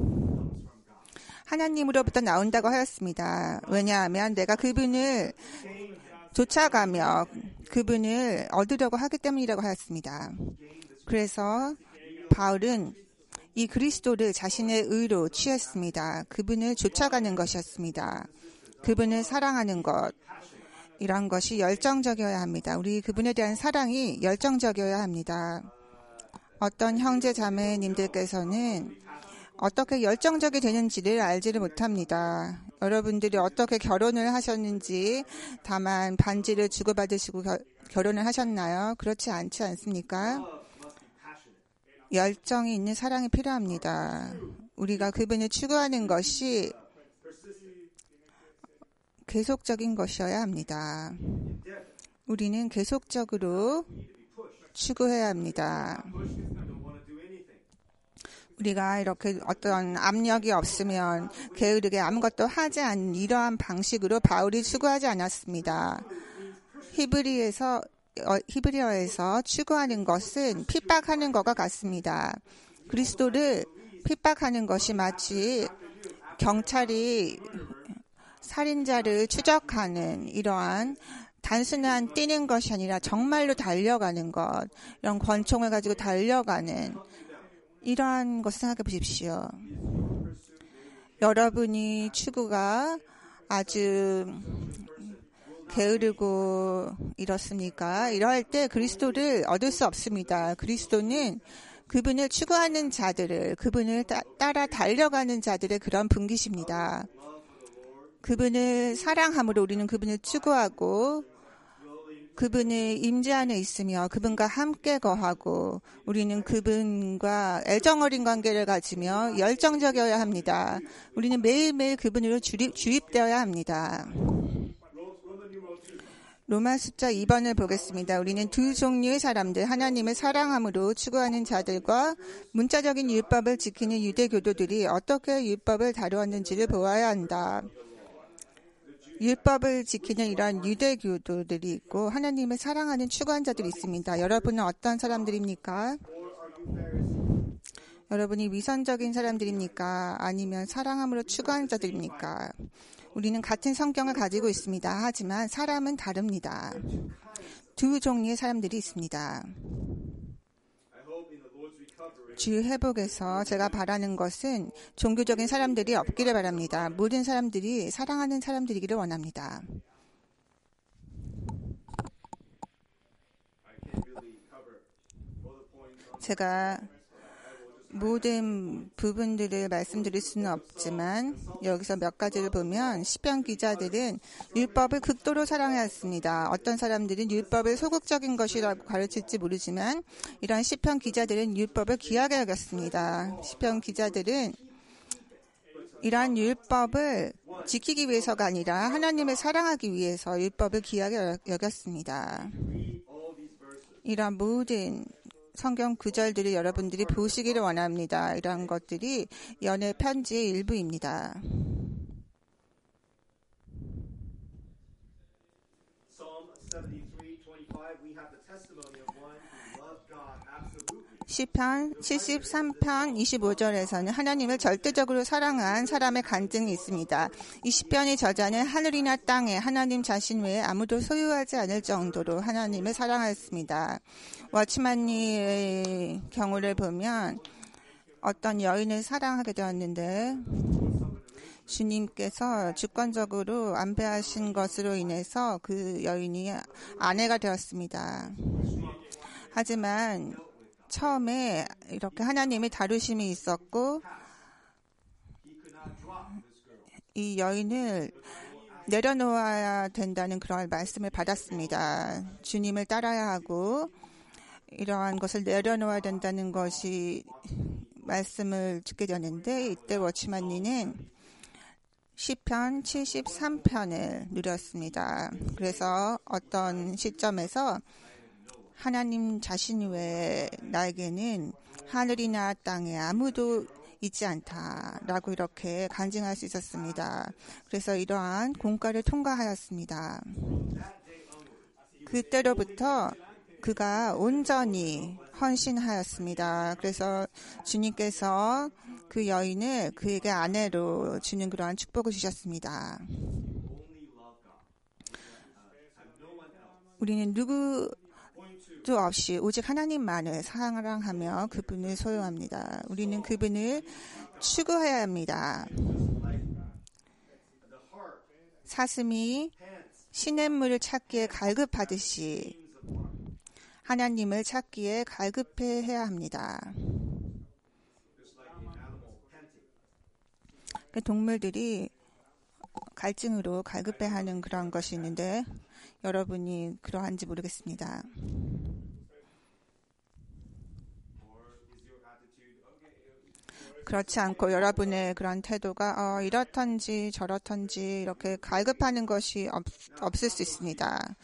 하나님으로부터 나온다고 하였습니다. 왜냐하면 내가 그분을 쫓아가며 그분을 얻으려고 하기 때문이라고 하였습니다. 그래서 바울은 이 그리스도를 자신의 의로 취했습니다. 그분을 쫓아가는 것이었습니다. 그분을 사랑하는 것, 이런 것이 열정적이어야 합니다. 우리 그분에 대한 사랑이 열정적이어야 합니다. 어떤 형제 자매님들께서는 어떻게 열정적이 되는지를 알지를 못합니다. 여러분들이 어떻게 결혼을 하셨는지, 다만 반지를 주고받으시고 결혼을 하셨나요? 그렇지 않지 않습니까? 열정이 있는 사랑이 필요합니다. 우리가 그분을 추구하는 것이 계속적인 것이어야 합니다. 우리는 계속적으로 추구해야 합니다. 우리가 이렇게 어떤 압력이 없으면 게으르게 아무것도 하지 않는 이러한 방식으로 바울이 추구하지 않았습니다. 히브리어에서 추구하는 것은 핍박하는 것과 같습니다. 그리스도를 핍박하는 것이 마치 경찰이 살인자를 추적하는 이러한 단순한 뛰는 것이 아니라 정말로 달려가는 것, 이런 권총을 가지고 달려가는 이러한 것을 생각해 보십시오. 여러분이 추구가 아주 게으르고 이렇습니까? 이러할 때 그리스도를 얻을 수 없습니다. 그리스도는 그분을 추구하는 자들을, 그분을 따라 달려가는 자들의 그런 분기십니다. 그분을 사랑함으로 우리는 그분을 추구하고 그분의 임재 안에 있으며 그분과 함께 거하고 우리는 그분과 애정어린 관계를 가지며 열정적이어야 합니다. 우리는 매일매일 그분으로 주입되어야 합니다. 로마 숫자 2번을 보겠습니다. 우리는 두 종류의 사람들, 하나님을 사랑함으로 추구하는 자들과 문자적인 율법을 지키는 유대교도들이 어떻게 율법을 다루었는지를 보아야 한다. 율법을 지키는 이런 유대교도들이 있고 하나님을 사랑하는 추구한 자들이 있습니다. 여러분은 어떤 사람들입니까? 여러분이 위선적인 사람들입니까? 아니면 사랑함으로 추구하는 자들입니까? 우리는 같은 성경을 가지고 있습니다. 하지만 사람은 다릅니다. 두 종류의 사람들이 있습니다. 주 회복에서 제가 바라는 것은 종교적인 사람들이 없기를 바랍니다. 모든 사람들이 사랑하는 사람들이기를 원합니다. 제가 모든 부분들을 말씀드릴 수는 없지만 여기서 몇 가지를 보면 시편 기자들은 율법을 극도로 사랑하였습니다. 어떤 사람들은 율법을 소극적인 것이라고 가르칠지 모르지만 이러한 시편 기자들은 율법을 귀하게 여겼습니다. 시편 기자들은 이러한 율법을 지키기 위해서가 아니라 하나님을 사랑하기 위해서 율법을 귀하게 여겼습니다. 이러한 모든 성경 구절들을 여러분들이 보시기를 원합니다. 이러한 것들이 연애 편지의 일부입니다. 시편 73편 25절에서는 하나님을 절대적으로 사랑한 사람의 간증이 있습니다. 이 시편의 저자는 하늘이나 땅에 하나님 자신 외에 아무도 소유하지 않을 정도로 하나님을 사랑하였습니다. 워치만니의 경우를 보면 어떤 여인을 사랑하게 되었는데 주님께서 주권적으로 안배하신 것으로 인해서 그 여인이 아내가 되었습니다. 하지만 처음에 이렇게 하나님의 다루심이 있었고 이 여인을 내려놓아야 된다는 그런 말씀을 받았습니다. 주님을 따라야 하고 이러한 것을 내려놓아야 된다는 것이 말씀을 듣게 되었는데 이때 워치만니는 시편 73편을 누렸습니다. 그래서 어떤 시점에서 하나님 자신 외에 나에게는 하늘이나 땅에 아무도 있지 않다라고 이렇게 간증할 수 있었습니다. 그래서 이러한 공과를 통과하였습니다. 그때로부터 그가 온전히 헌신하였습니다. 그래서 주님께서 그 여인을 그에게 아내로 주는 그러한 축복을 주셨습니다. 우리는 누구도 없이 오직 하나님만을 사랑하며 그분을 소유합니다. 우리는 그분을 추구해야 합니다. 사슴이 시냇물을 찾기에 갈급하듯이 하나님을 찾기에 갈급해야 합니다. 동물들이 갈증으로 갈급해하는 그런 것이 있는데 여러분이 그러한지 모르겠습니다. 그렇지 않고 여러분의 그런 태도가 이렇던지 저렇던지 이렇게 갈급하는 것이 없을 수 있습니다.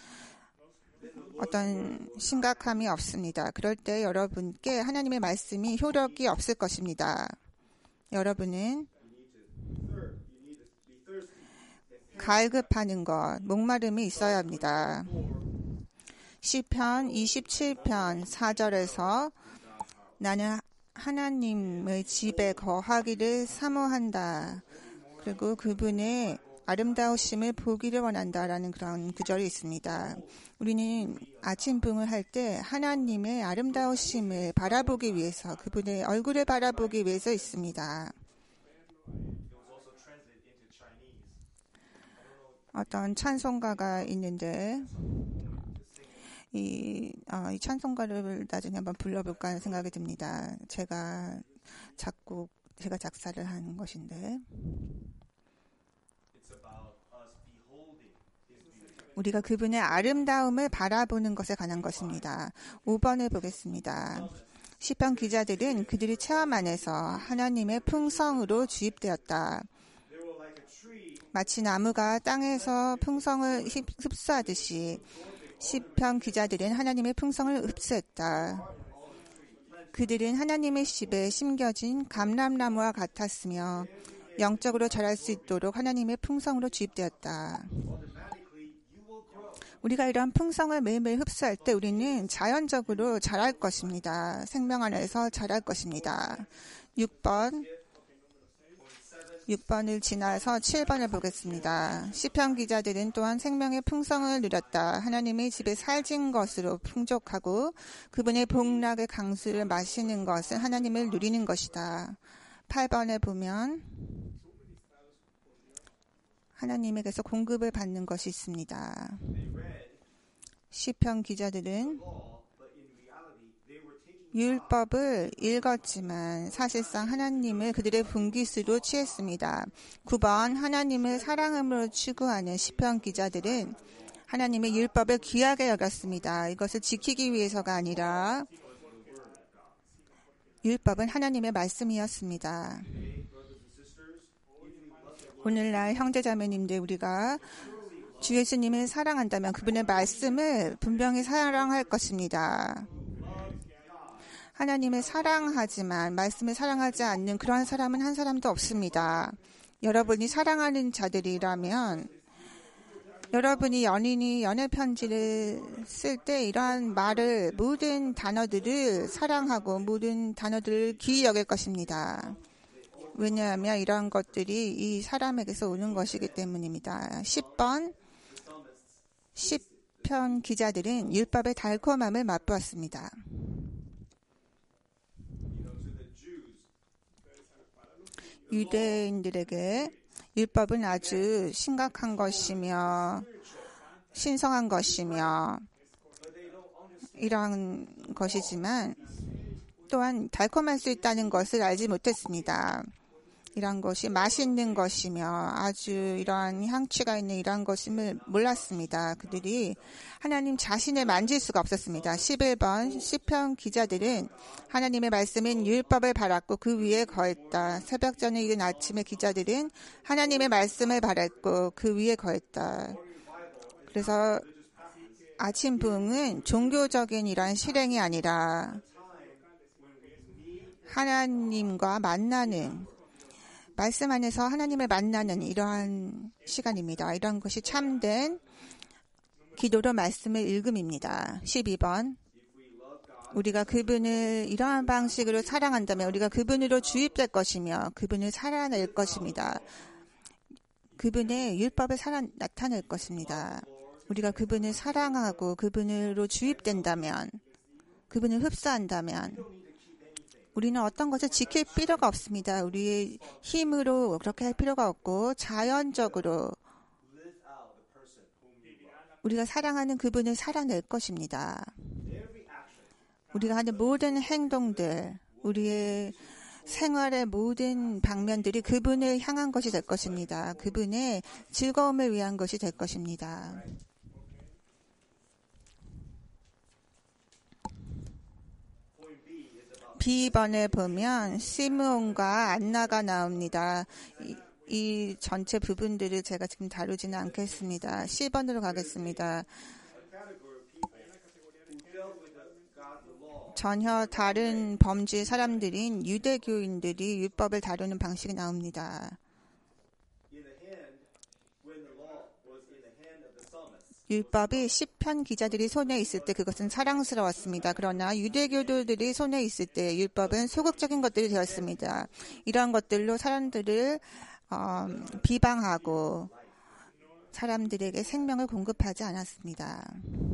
어떤 심각함이 없습니다. 그럴 때 여러분께 하나님의 말씀이 효력이 없을 것입니다. 여러분은 갈급하는 것, 목마름이 있어야 합니다. 시편 27편 4절에서 나는 하나님의 집에 거하기를 사모한다. 그리고 그분의 아름다우심을 보기를 원한다라는 그런 구절이 있습니다. 우리는 아침붕을 할 때 하나님의 아름다우심을 바라보기 위해서 그분의 얼굴을 바라보기 위해서 있습니다. 어떤 찬송가가 있는데 이 찬송가를 나중에 한번 불러볼까 하는 생각이 듭니다. 제가 작사를 한 것인데 우리가 그분의 아름다움을 바라보는 것에 관한 것입니다. 5번을 보겠습니다. 시편 기자들은 그들이 체험 안에서 하나님의 풍성으로 주입되었다. 마치 나무가 땅에서 풍성을 흡수하듯이 시편 기자들은 하나님의 풍성을 흡수했다. 그들은 하나님의 집에 심겨진 감람나무와 같았으며 영적으로 자랄 수 있도록 하나님의 풍성으로 주입되었다. 우리가 이런 풍성을 매일매일 흡수할 때 우리는 자연적으로 자랄 것입니다. 생명 안에서 자랄 것입니다. 6번을 지나서 7번을 보겠습니다. 시편 기자들은 또한 생명의 풍성을 누렸다. 하나님의 집에 살진 것으로 풍족하고 그분의 복락의 강수를 마시는 것은 하나님을 누리는 것이다. 8번에 보면 하나님에게서 공급을 받는 것이 있습니다. 시편 기자들은 율법을 읽었지만 사실상 하나님을 그들의 분깃으로 취했습니다. 9번 하나님을 사랑함으로 추구하는 시편 기자들은 하나님의 율법을 귀하게 여겼습니다. 이것을 지키기 위해서가 아니라 율법은 하나님의 말씀이었습니다. 오늘날 형제자매님들 우리가 주 예수님을 사랑한다면 그분의 말씀을 분명히 사랑할 것입니다. 하나님을 사랑하지만 말씀을 사랑하지 않는 그러한 사람은 한 사람도 없습니다. 여러분이 사랑하는 자들이라면 여러분이 연인이 연애 편지를 쓸 때 이러한 말을 모든 단어들을 사랑하고 모든 단어들을 귀히 여길 것입니다. 왜냐하면 이러한 것들이 이 사람에게서 오는 것이기 때문입니다. 10번 시편 기자들은 율법의 달콤함을 맛보았습니다. 유대인들에게 율법은 아주 심각한 것이며 신성한 것이며 이런 것이지만 또한 달콤할 수 있다는 것을 알지 못했습니다. 이런 것이 맛있는 것이며 아주 이러한 향취가 있는 이러한 것임을 몰랐습니다. 그들이 하나님 자신을 만질 수가 없었습니다. 11번 시편 기자들은 하나님의 말씀인 율법을 바랐고 그 위에 거했다. 새벽 전에 이른 아침에 기자들은 하나님의 말씀을 바랐고 그 위에 거했다. 그래서 아침 부흥은 종교적인 이러한 실행이 아니라 하나님과 만나는 말씀 안에서 하나님을 만나는 이러한 시간입니다. 이러한 것이 참된 기도로 말씀을 읽음입니다. 12번 우리가 그분을 이러한 방식으로 사랑한다면 우리가 그분으로 주입될 것이며 그분을 살아낼 것입니다. 그분의 율법을 나타낼 것입니다. 우리가 그분을 사랑하고 그분으로 주입된다면 그분을 흡수한다면 우리는 어떤 것을 지킬 필요가 없습니다. 우리의 힘으로 그렇게 할 필요가 없고 자연적으로 우리가 사랑하는 그분을 살아낼 것입니다. 우리가 하는 모든 행동들, 우리의 생활의 모든 방면들이 그분을 향한 것이 될 것입니다. 그분의 즐거움을 위한 것이 될 것입니다. B번에 보면 시므온과 안나가 나옵니다. 이 전체 부분들을 제가 지금 다루지는 않겠습니다. C번으로 가겠습니다. 전혀 다른 범주의 사람들인 유대교인들이 율법을 다루는 방식이 나옵니다. 율법이 시편 기자들이 손에 있을 때 그것은 사랑스러웠습니다. 그러나 유대교도들이 손에 있을 때 율법은 소극적인 것들이 되었습니다. 이러한 것들로 사람들을 비방하고 사람들에게 생명을 공급하지 않았습니다.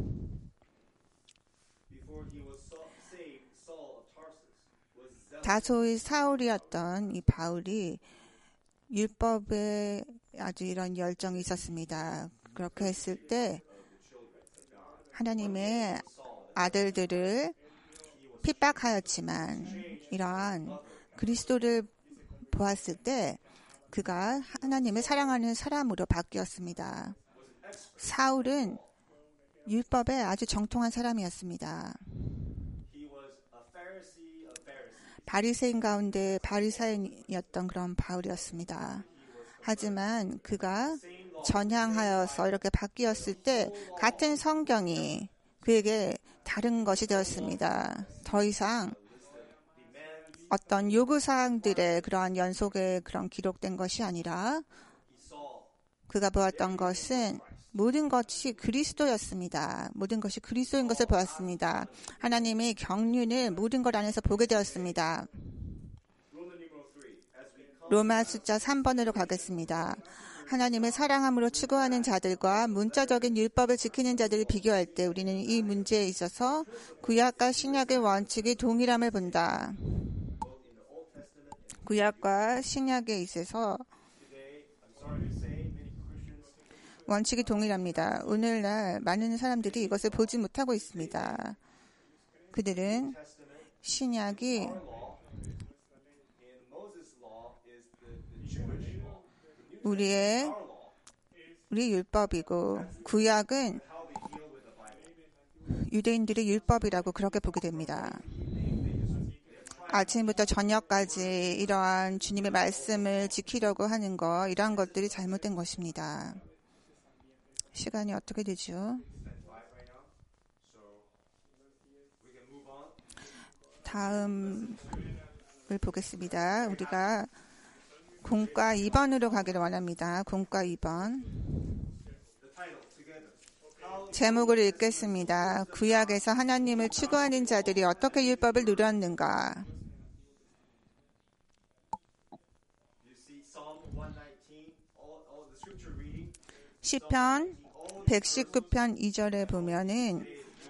다소의 사울이었던 이 바울이 율법에 아주 이런 열정이 있었습니다. 그렇게 했을 때 하나님의 아들들을 핍박하였지만 이러한 그리스도를 보았을 때 그가 하나님을 사랑하는 사람으로 바뀌었습니다. 사울은 율법에 아주 정통한 사람이었습니다. 바리새인 가운데 바리새인이었던 그런 바울이었습니다. 하지만 그가 전향하여서 이렇게 바뀌었을 때 같은 성경이 그에게 다른 것이 되었습니다. 더 이상 어떤 요구사항들의 그러한 연속에 그런 기록된 것이 아니라 그가 보았던 것은 모든 것이 그리스도였습니다. 모든 것이 그리스도인 것을 보았습니다. 하나님의 경륜을 모든 것 안에서 보게 되었습니다. 로마 숫자 3번으로 가겠습니다. 하나님의 사랑함으로 추구하는 자들과 문자적인 율법을 지키는 자들을 비교할 때 우리는 이 문제에 있어서 구약과 신약의 원칙이 동일함을 본다. 구약과 신약에 있어서 원칙이 동일합니다. 오늘날 많은 사람들이 이것을 보지 못하고 있습니다. 그들은 신약이 우리 율법이고 구약은 유대인들의 율법이라고 그렇게 보게 됩니다. 아침부터 저녁까지 이러한 주님의 말씀을 지키려고 하는 것, 이러한 것들이 잘못된 것입니다. 시간이 어떻게 되죠? 다음을 보겠습니다. 우리가 공과 2번으로 가기를 원합니다. 공과 2번. 제목을 읽겠습니다. 구약에서 하나님을 추구하는 자들이 어떻게 율법을 누렸는가? 시편 119편 2절에 보면은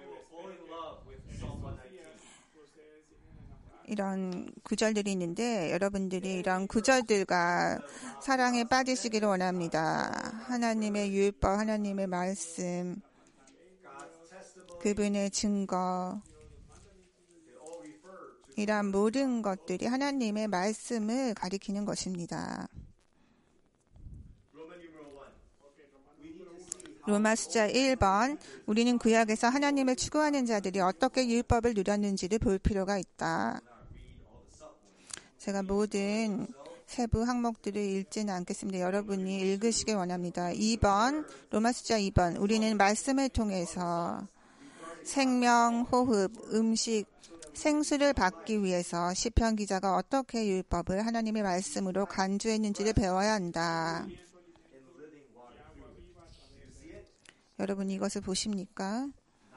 이런 구절들이 있는데 여러분들이 이런 구절들과 사랑에 빠지시기를 원합니다. 하나님의 율법, 하나님의 말씀, 그분의 증거, 이러한 모든 것들이 하나님의 말씀을 가리키는 것입니다. 로마 숫자 1번, 우리는 구약에서 하나님을 추구하는 자들이 어떻게 율법을 누렸는지를 볼 필요가 있다. 제가 모든 세부 항목들을 읽지는 않겠습니다. 여러분이 읽으시길 원합니다. 2번, 로마 숫자 2번, 우리는 말씀을 통해서 생명, 호흡, 음식, 생수를 받기 위해서 시편 기자가 어떻게 율법을 하나님의 말씀으로 간주했는지를 배워야 한다. 여러분 이것을 보십니까?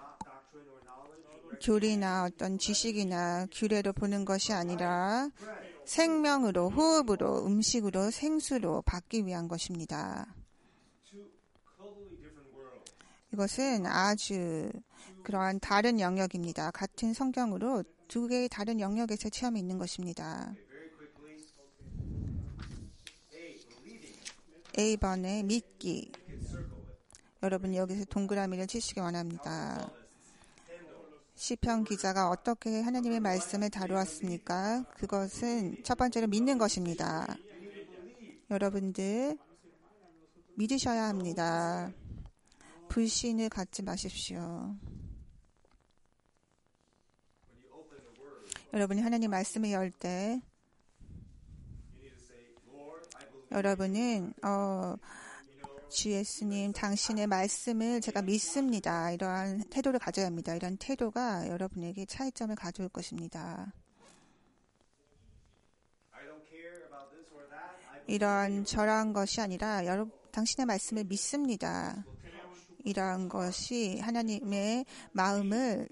교리나 어떤 지식이나 규례로 보는 것이 아니라 생명으로, 호흡으로, 음식으로, 생수로 받기 위한 것입니다. 이것은 아주 그러한 다른 영역입니다. 같은 성경으로 두 개의 다른 영역에서 체험이 있는 것입니다. A번에 믿기. 여러분 여기서 동그라미를 치시기 원합니다. 시편 기자가 어떻게 하나님의 말씀을 다루었습니까? 그것은 첫 번째로 믿는 것입니다. 여러분들 믿으셔야 합니다. 불신을 갖지 마십시오. 여러분이 하나님 말씀을 열 때 여러분은 주 예수님 당신의 말씀을 제가 믿습니다. 이러한 태도를 가져야 합니다. 이러한 태도가 여러분에게 차이점을 가져올 것입니다. 이러한 저러한 것이 아니라 당신의 말씀을 믿습니다. 이러한 것이 하나님의 마음을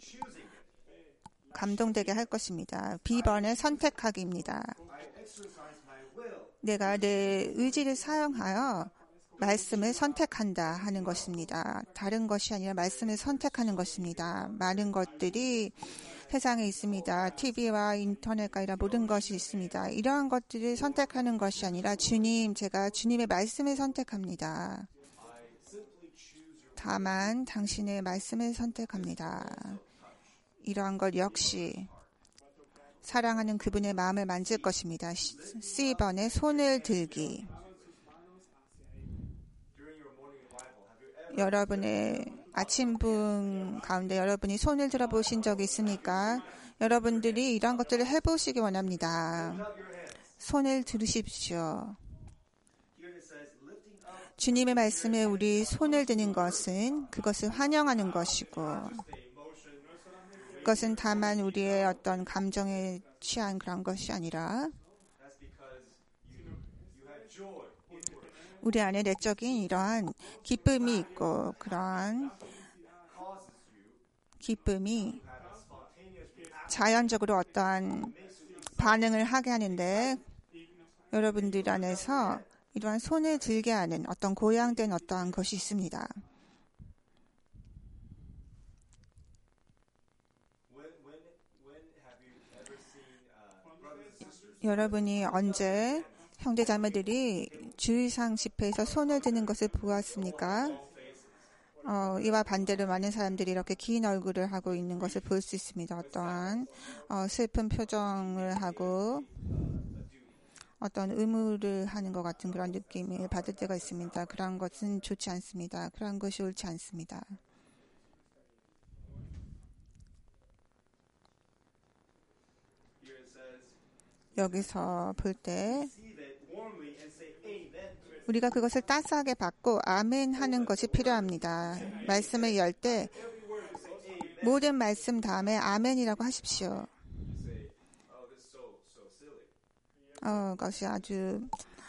감동되게 할 것입니다. B번의 선택하기입니다. 내가 내 의지를 사용하여 말씀을 선택한다 하는 것입니다. 다른 것이 아니라 말씀을 선택하는 것입니다. 많은 것들이 세상에 있습니다. TV와 인터넷과 이런 모든 것이 있습니다. 이러한 것들을 선택하는 것이 아니라 제가 주님의 말씀을 선택합니다. 다만 당신의 말씀을 선택합니다. 이러한 것 역시 사랑하는 그분의 마음을 만질 것입니다. C번에 손을 들기. 여러분의 아침분 가운데 여러분이 손을 들어보신 적이 있습니까? 여러분들이 이런 것들을 해보시기 원합니다. 손을 들으십시오. 주님의 말씀에 우리 손을 드는 것은 그것을 환영하는 것이고, 그것은 다만 우리의 어떤 감정에 취한 그런 것이 아니라 우리 안에 내적인 이러한 기쁨이 있고, 그러한 기쁨이 자연적으로 어떠한 반응을 하게 하는데, 여러분들 안에서 이러한 손을 들게 하는 어떤 고양된 어떠한 것이 있습니다. 여러분이 언제 형제자매들이 주의상 집회에서 손을 드는 것을 보았습니까? 이와 반대로 많은 사람들이 이렇게 긴 얼굴을 하고 있는 것을 볼 수 있습니다. 어떠한 슬픈 표정을 하고 어떤 의무를 하는 것 같은 그런 느낌을 받을 때가 있습니다. 그런 것은 좋지 않습니다. 그런 것이 옳지 않습니다. 여기서 볼 때 우리가 그것을 따스하게 받고 아멘 하는 것이 필요합니다. 말씀을 열 때 모든 말씀 다음에 아멘이라고 하십시오. 그것이 아주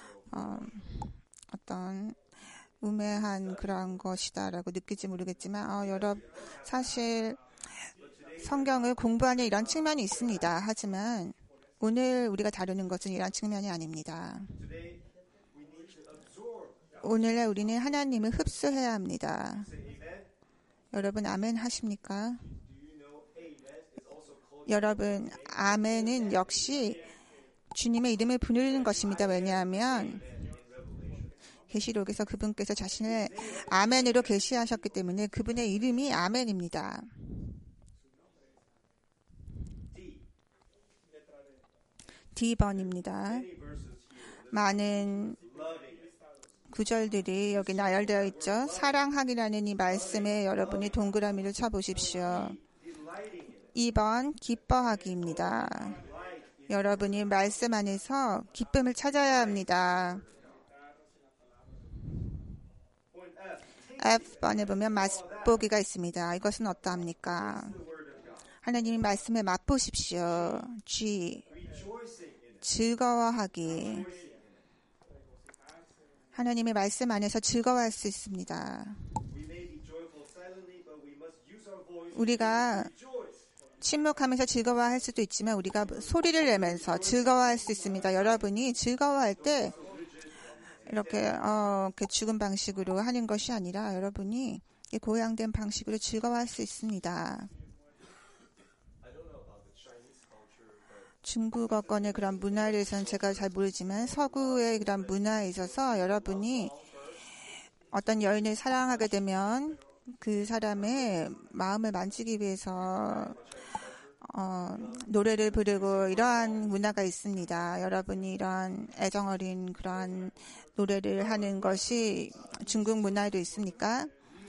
어떤 우매한 그런 것이다라고 느낄지 모르겠지만 여러분 사실 성경을 공부하는 이런 측면이 있습니다. 하지만 오늘 우리가 다루는 것은 이런 측면이 아닙니다. 오늘날 우리는 하나님을 흡수해야 합니다. 여러분 아멘 하십니까? 여러분 아멘은 역시 주님의 이름을 부르는 것입니다. 왜냐하면 계시록에서 그분께서 자신을 아멘으로 계시하셨기 때문에 그분의 이름이 아멘입니다. D번입니다. 많은 구절들이 여기 나열되어 있죠. 사랑하기라는 이 말씀에 여러분이 동그라미를 쳐보십시오. 2번 기뻐하기입니다. 여러분이 말씀 안에서 기쁨을 찾아야 합니다. F번에 보면 맛보기가 있습니다. 이것은 어떠합니까? 하나님이 말씀에 맛보십시오. G 즐거워하기. 하나님의 말씀 안에서 즐거워할 수 있습니다. 우리가 침묵하면서 즐거워할 수도 있지만 우리가 소리를 내면서 즐거워할 수 있습니다. 여러분이 즐거워할 때 이렇게 죽은 방식으로 하는 것이 아니라 여러분이 고양된 방식으로 즐거워할 수 있습니다. 중국어권의 그런 문화에 대해서는 제가 잘 모르지만 서구의 그런 문화에 있어서 여러분이 어떤 여인을 사랑하게 되면 그 사람의 마음을 만지기 위해서 노래를 부르고 이러한 문화가 있습니다. 여러분이 이러한 애정어린 그러한 노래를 하는 것이 중국 문화에도 있습니까?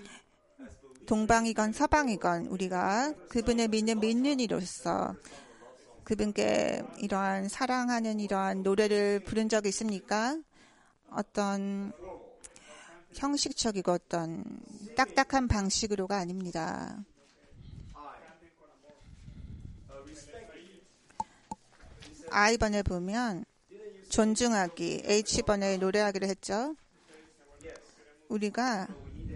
동방이건 서방이건 우리가 그분을 믿는 이로서 그분께 이러한 사랑하는 이러한 노래를 부른 적이 있습니까? 어떤 형식적이고 어떤 딱딱한 방식으로가 아닙니다. I번에 보면 존중하기, H번에 노래하기를 했죠. 우리가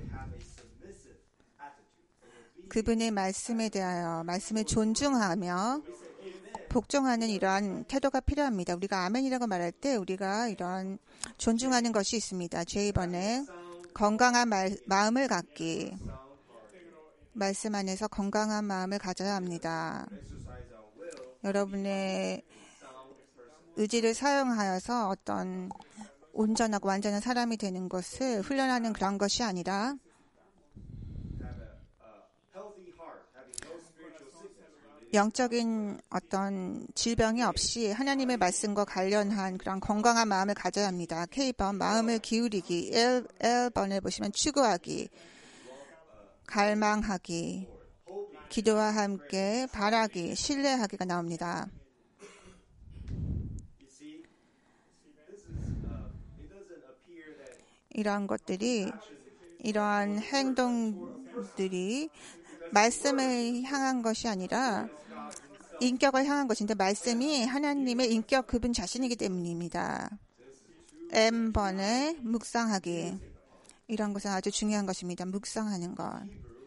그분의 말씀에 대하여 말씀을 존중하며 복종하는 이러한 태도가 필요합니다. 우리가 아멘이라고 말할 때 우리가 이런 존중하는 것이 있습니다. J번에 건강한 마음을 갖기. 말씀 안에서 건강한 마음을 가져야 합니다. 여러분의 의지를 사용하여서 어떤 온전하고 완전한 사람이 되는 것을 훈련하는 그런 것이 아니라 영적인 어떤 질병이 없이 하나님의 말씀과 관련한 그런 건강한 마음을 가져야 합니다. K번 마음을 기울이기, L번에 보시면 추구하기, 갈망하기, 기도와 함께 바라기, 신뢰하기가 나옵니다. 이러한 것들이, 이러한 행동들이 말씀을 향한 것이 아니라 인격을 향한 것인데, 말씀이 하나님의 인격 그분 자신이기 때문입니다. M번에 묵상하기. 이런 것은 아주 중요한 것입니다. 묵상하는 것.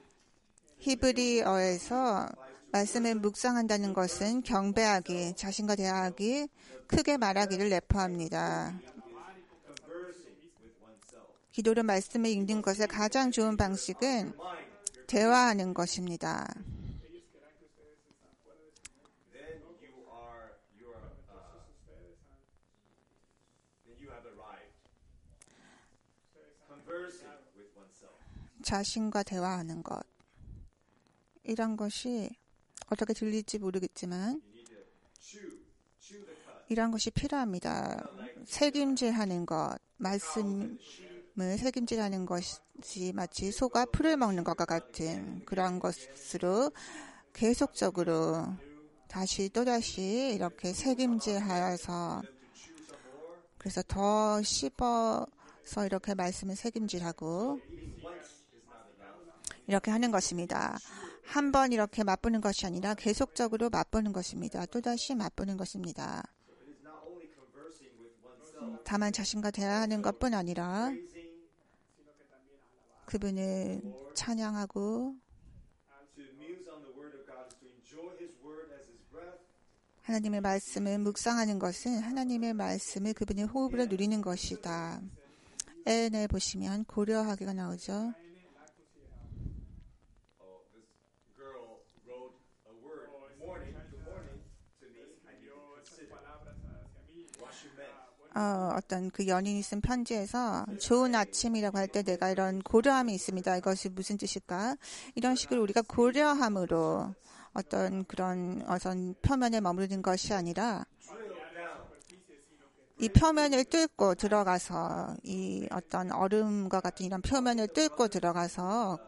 히브리어에서 말씀을 묵상한다는 것은 경배하기, 자신과 대화하기, 크게 말하기를 내포합니다. 기도로 말씀을 읽는 것의 가장 좋은 방식은 대화하는 것입니다. 자신과 대화하는 것. 이런 것이 어떻게 들릴지 모르겠지만 이런 것이 필요합니다. 책임질하는 것. 말씀을 책임질하는 것이 마치 소가 풀을 먹는 것과 같은 그런 것으로 계속적으로 다시 또다시 이렇게 책임질하여서, 그래서 더 씹어서 이렇게 말씀을 책임질하고 이렇게 하는 것입니다. 한 번 이렇게 맛보는 것이 아니라 계속적으로 맛보는 것입니다. 또다시 맛보는 것입니다. 다만 자신과 대화하는 것뿐 아니라 그분을 찬양하고 하나님의 말씀을 묵상하는 것은 하나님의 말씀을 그분의 호흡으로 누리는 것이다. N에 보시면 고려하기가 나오죠. 어떤 그 연인이 쓴 편지에서 좋은 아침이라고 할 때 내가 이런 고려함이 있습니다. 이것이 무슨 뜻일까? 이런 식으로 우리가 고려함으로 어떤 그런 어선 표면에 머무르는 것이 아니라 이 표면을 뚫고 들어가서 이 어떤 얼음과 같은 이런 표면을 뚫고 들어가서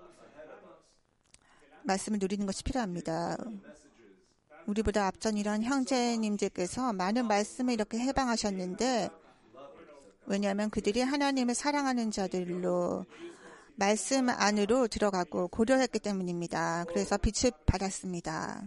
말씀을 누리는 것이 필요합니다. 우리보다 앞전 이런 형제님들께서 많은 말씀을 이렇게 해방하셨는데, 왜냐하면 그들이 하나님을 사랑하는 자들로 말씀 안으로 들어가고 고려했기 때문입니다. 그래서 빛을 받았습니다.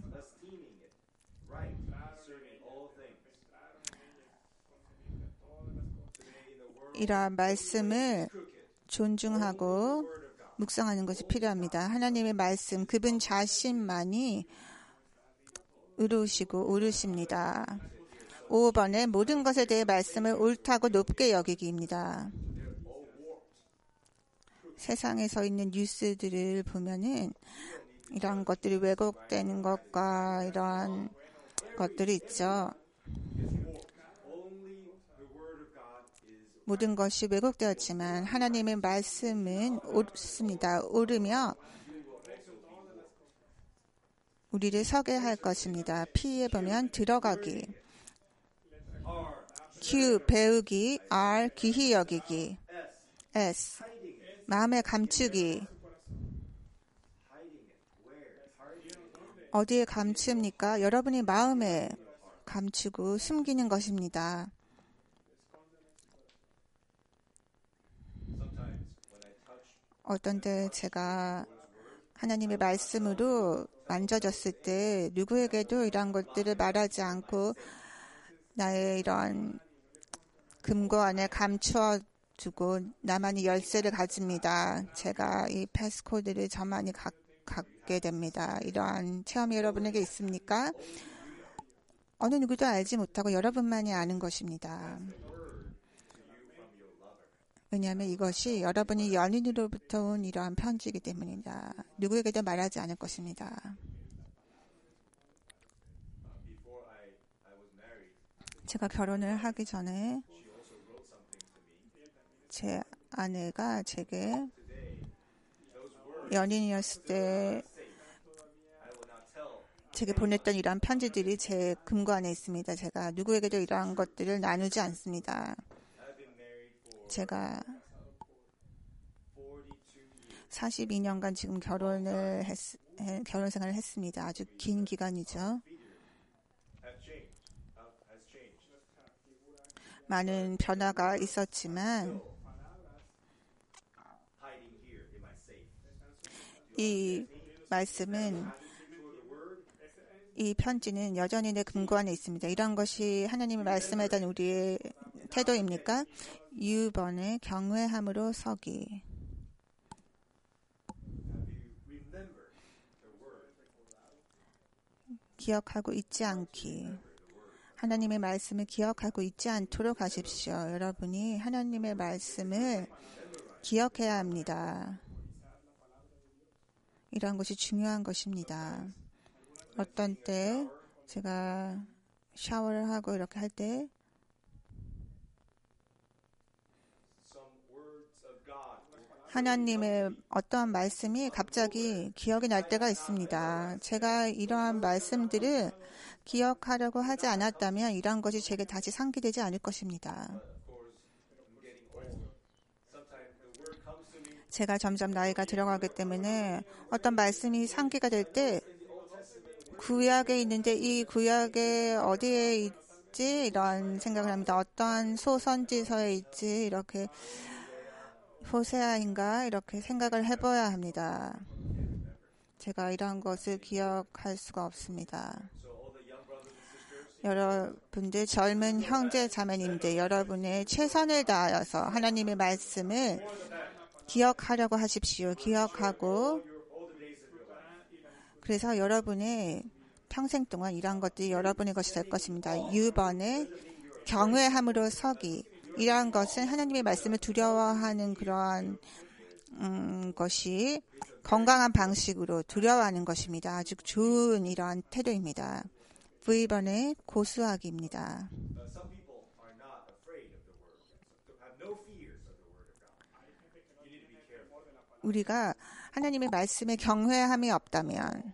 이러한 말씀을 존중하고 묵상하는 것이 필요합니다. 하나님의 말씀, 그분 자신만이 의로우시고 옳으십니다. 5번에 모든 것에 대해 말씀을 옳다고 높게 여기기입니다. 세상에서 있는 뉴스들을 보면은 이런 것들이 왜곡되는 것과 이러한 것들이 있죠. 모든 것이 왜곡되었지만 하나님의 말씀은 옳습니다. 옳으며 우리를 서게 할 것입니다. P에 보면 들어가기, Q 배우기, R 귀히 여기기, S 마음에 감추기. 어디에 감춥니까? 여러분이 마음에 감추고 숨기는 것입니다. 어떤 때 제가 하나님의 말씀으로 만져졌을 때 누구에게도 이런 것들을 말하지 않고 나의 이런 금고 안에 감추어 두고 나만이 열쇠를 가집니다. 제가 이 패스코드를 저만이 갖게 됩니다. 이러한 체험이 여러분에게 있습니까? 어느 누구도 알지 못하고 여러분만이 아는 것입니다. 왜냐하면 이것이 여러분이 연인으로부터 온 이러한 편지이기 때문입니다. 누구에게도 말하지 않을 것입니다. 제가 결혼을 하기 전에 제 아내가 제게 연인이었을 때 제게 보냈던 이러한 편지들이 제 금고 안에 있습니다. 제가 누구에게도 이러한 것들을 나누지 않습니다. 제가 42년간 지금 결혼 생활을 했습니다. 아주 긴 기간이죠. 많은 변화가 있었지만 이 말씀은 이 편지는 여전히 내 금고 안에 있습니다. 이런 것이 하나님의 말씀에 대한 우리의 태도입니까? 6번에 경외함으로 서기. 기억하고 잊지 않기. 하나님의 말씀을 기억하고 잊지 않도록 하십시오. 여러분이 하나님의 말씀을 기억해야 합니다. 이러한 것이 중요한 것입니다. 어떤 때 제가 샤워를 하고 이렇게 할 때 하나님의 어떠한 말씀이 갑자기 기억이 날 때가 있습니다. 제가 이러한 말씀들을 기억하려고 하지 않았다면 이러한 것이 제게 다시 상기되지 않을 것입니다. 제가 점점 나이가 들어가기 때문에 어떤 말씀이 상기가 될 때 구약에 있는데 이 구약에 어디에 있지? 이런 생각을 합니다. 어떠한 소선지서에 있지? 이렇게 호세아인가? 이렇게 생각을 해봐야 합니다. 제가 이러한 것을 기억할 수가 없습니다. 여러분들 젊은 형제 자매님들 여러분의 최선을 다하여서 하나님의 말씀을 기억하려고 하십시오. 기억하고 그래서 여러분의 평생 동안 이러한 것들이 여러분의 것이 될 것입니다. 6번에 경외함으로 서기. 이러한 것은 하나님의 말씀을 두려워하는 그러한 것이 건강한 방식으로 두려워하는 것입니다. 아주 좋은 이러한 태도입니다. V번에 고수하기입니다. 우리가 하나님의 말씀에 경외함이 없다면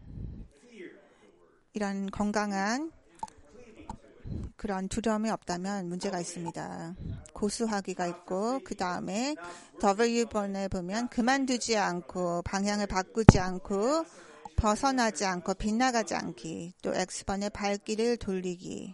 이런 건강한 그런 두려움이 없다면 문제가 있습니다. 고수하기가 있고 그 다음에 W번에 보면 그만두지 않고 방향을 바꾸지 않고 벗어나지 않고 빗나가지 않기. 또 X번에 발길을 돌리기.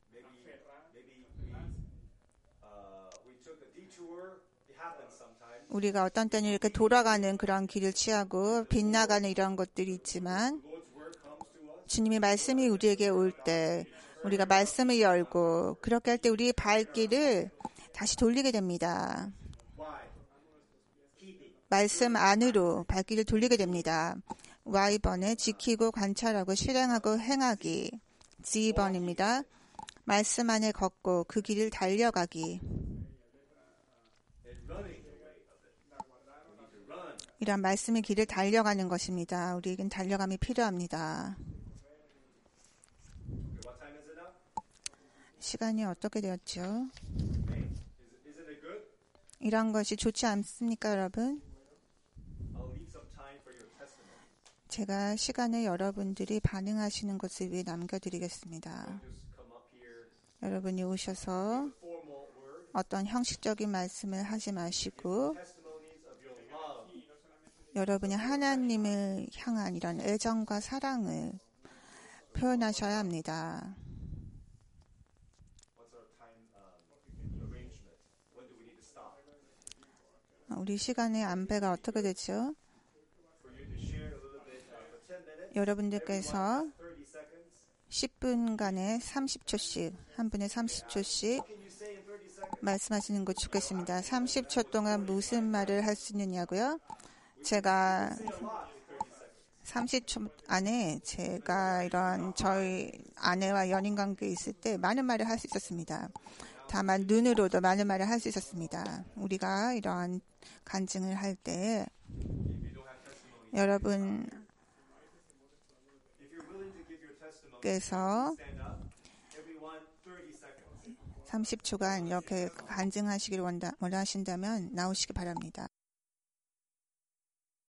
우리가 어떤 때는 이렇게 돌아가는 그런 길을 취하고 빗나가는 이런 것들이 있지만 주님의 말씀이 우리에게 올 때 우리가 말씀을 열고 그렇게 할 때 우리의 발길을 다시 돌리게 됩니다. 말씀 안으로 발길을 돌리게 됩니다. Y번에 지키고 관찰하고 실행하고 행하기. Z번입니다. 말씀 안에 걷고 그 길을 달려가기. 이런 말씀의 길을 달려가는 것입니다. 우리에겐 달려감이 필요합니다. 시간이 어떻게 되었죠? 이런 것이 좋지 않습니까, 여러분? 제가 시간을 여러분들이 반응하시는 것을 위해 남겨드리겠습니다. 여러분이 오셔서 어떤 형식적인 말씀을 하지 마시고 여러분이 하나님을 향한 이런 애정과 사랑을 표현하셔야 합니다. 우리 시간의 안배가 어떻게 되죠? 여러분들께서 10분간의 30초씩, 한 분의 30초씩 말씀하시는 것 좋겠습니다. 30초 동안 무슨 말을 할 수 있느냐고요? 제가 30초 안에 제가 이런 저희 아내와 연인 관계에 있을 때 많은 말을 할 수 있었습니다. 다만 눈으로도 많은 말을 할 수 있었습니다. 우리가 이러한 간증을 할 때 여러분께서 30초간 이렇게 간증하시길 원하신다면 나오시기 바랍니다.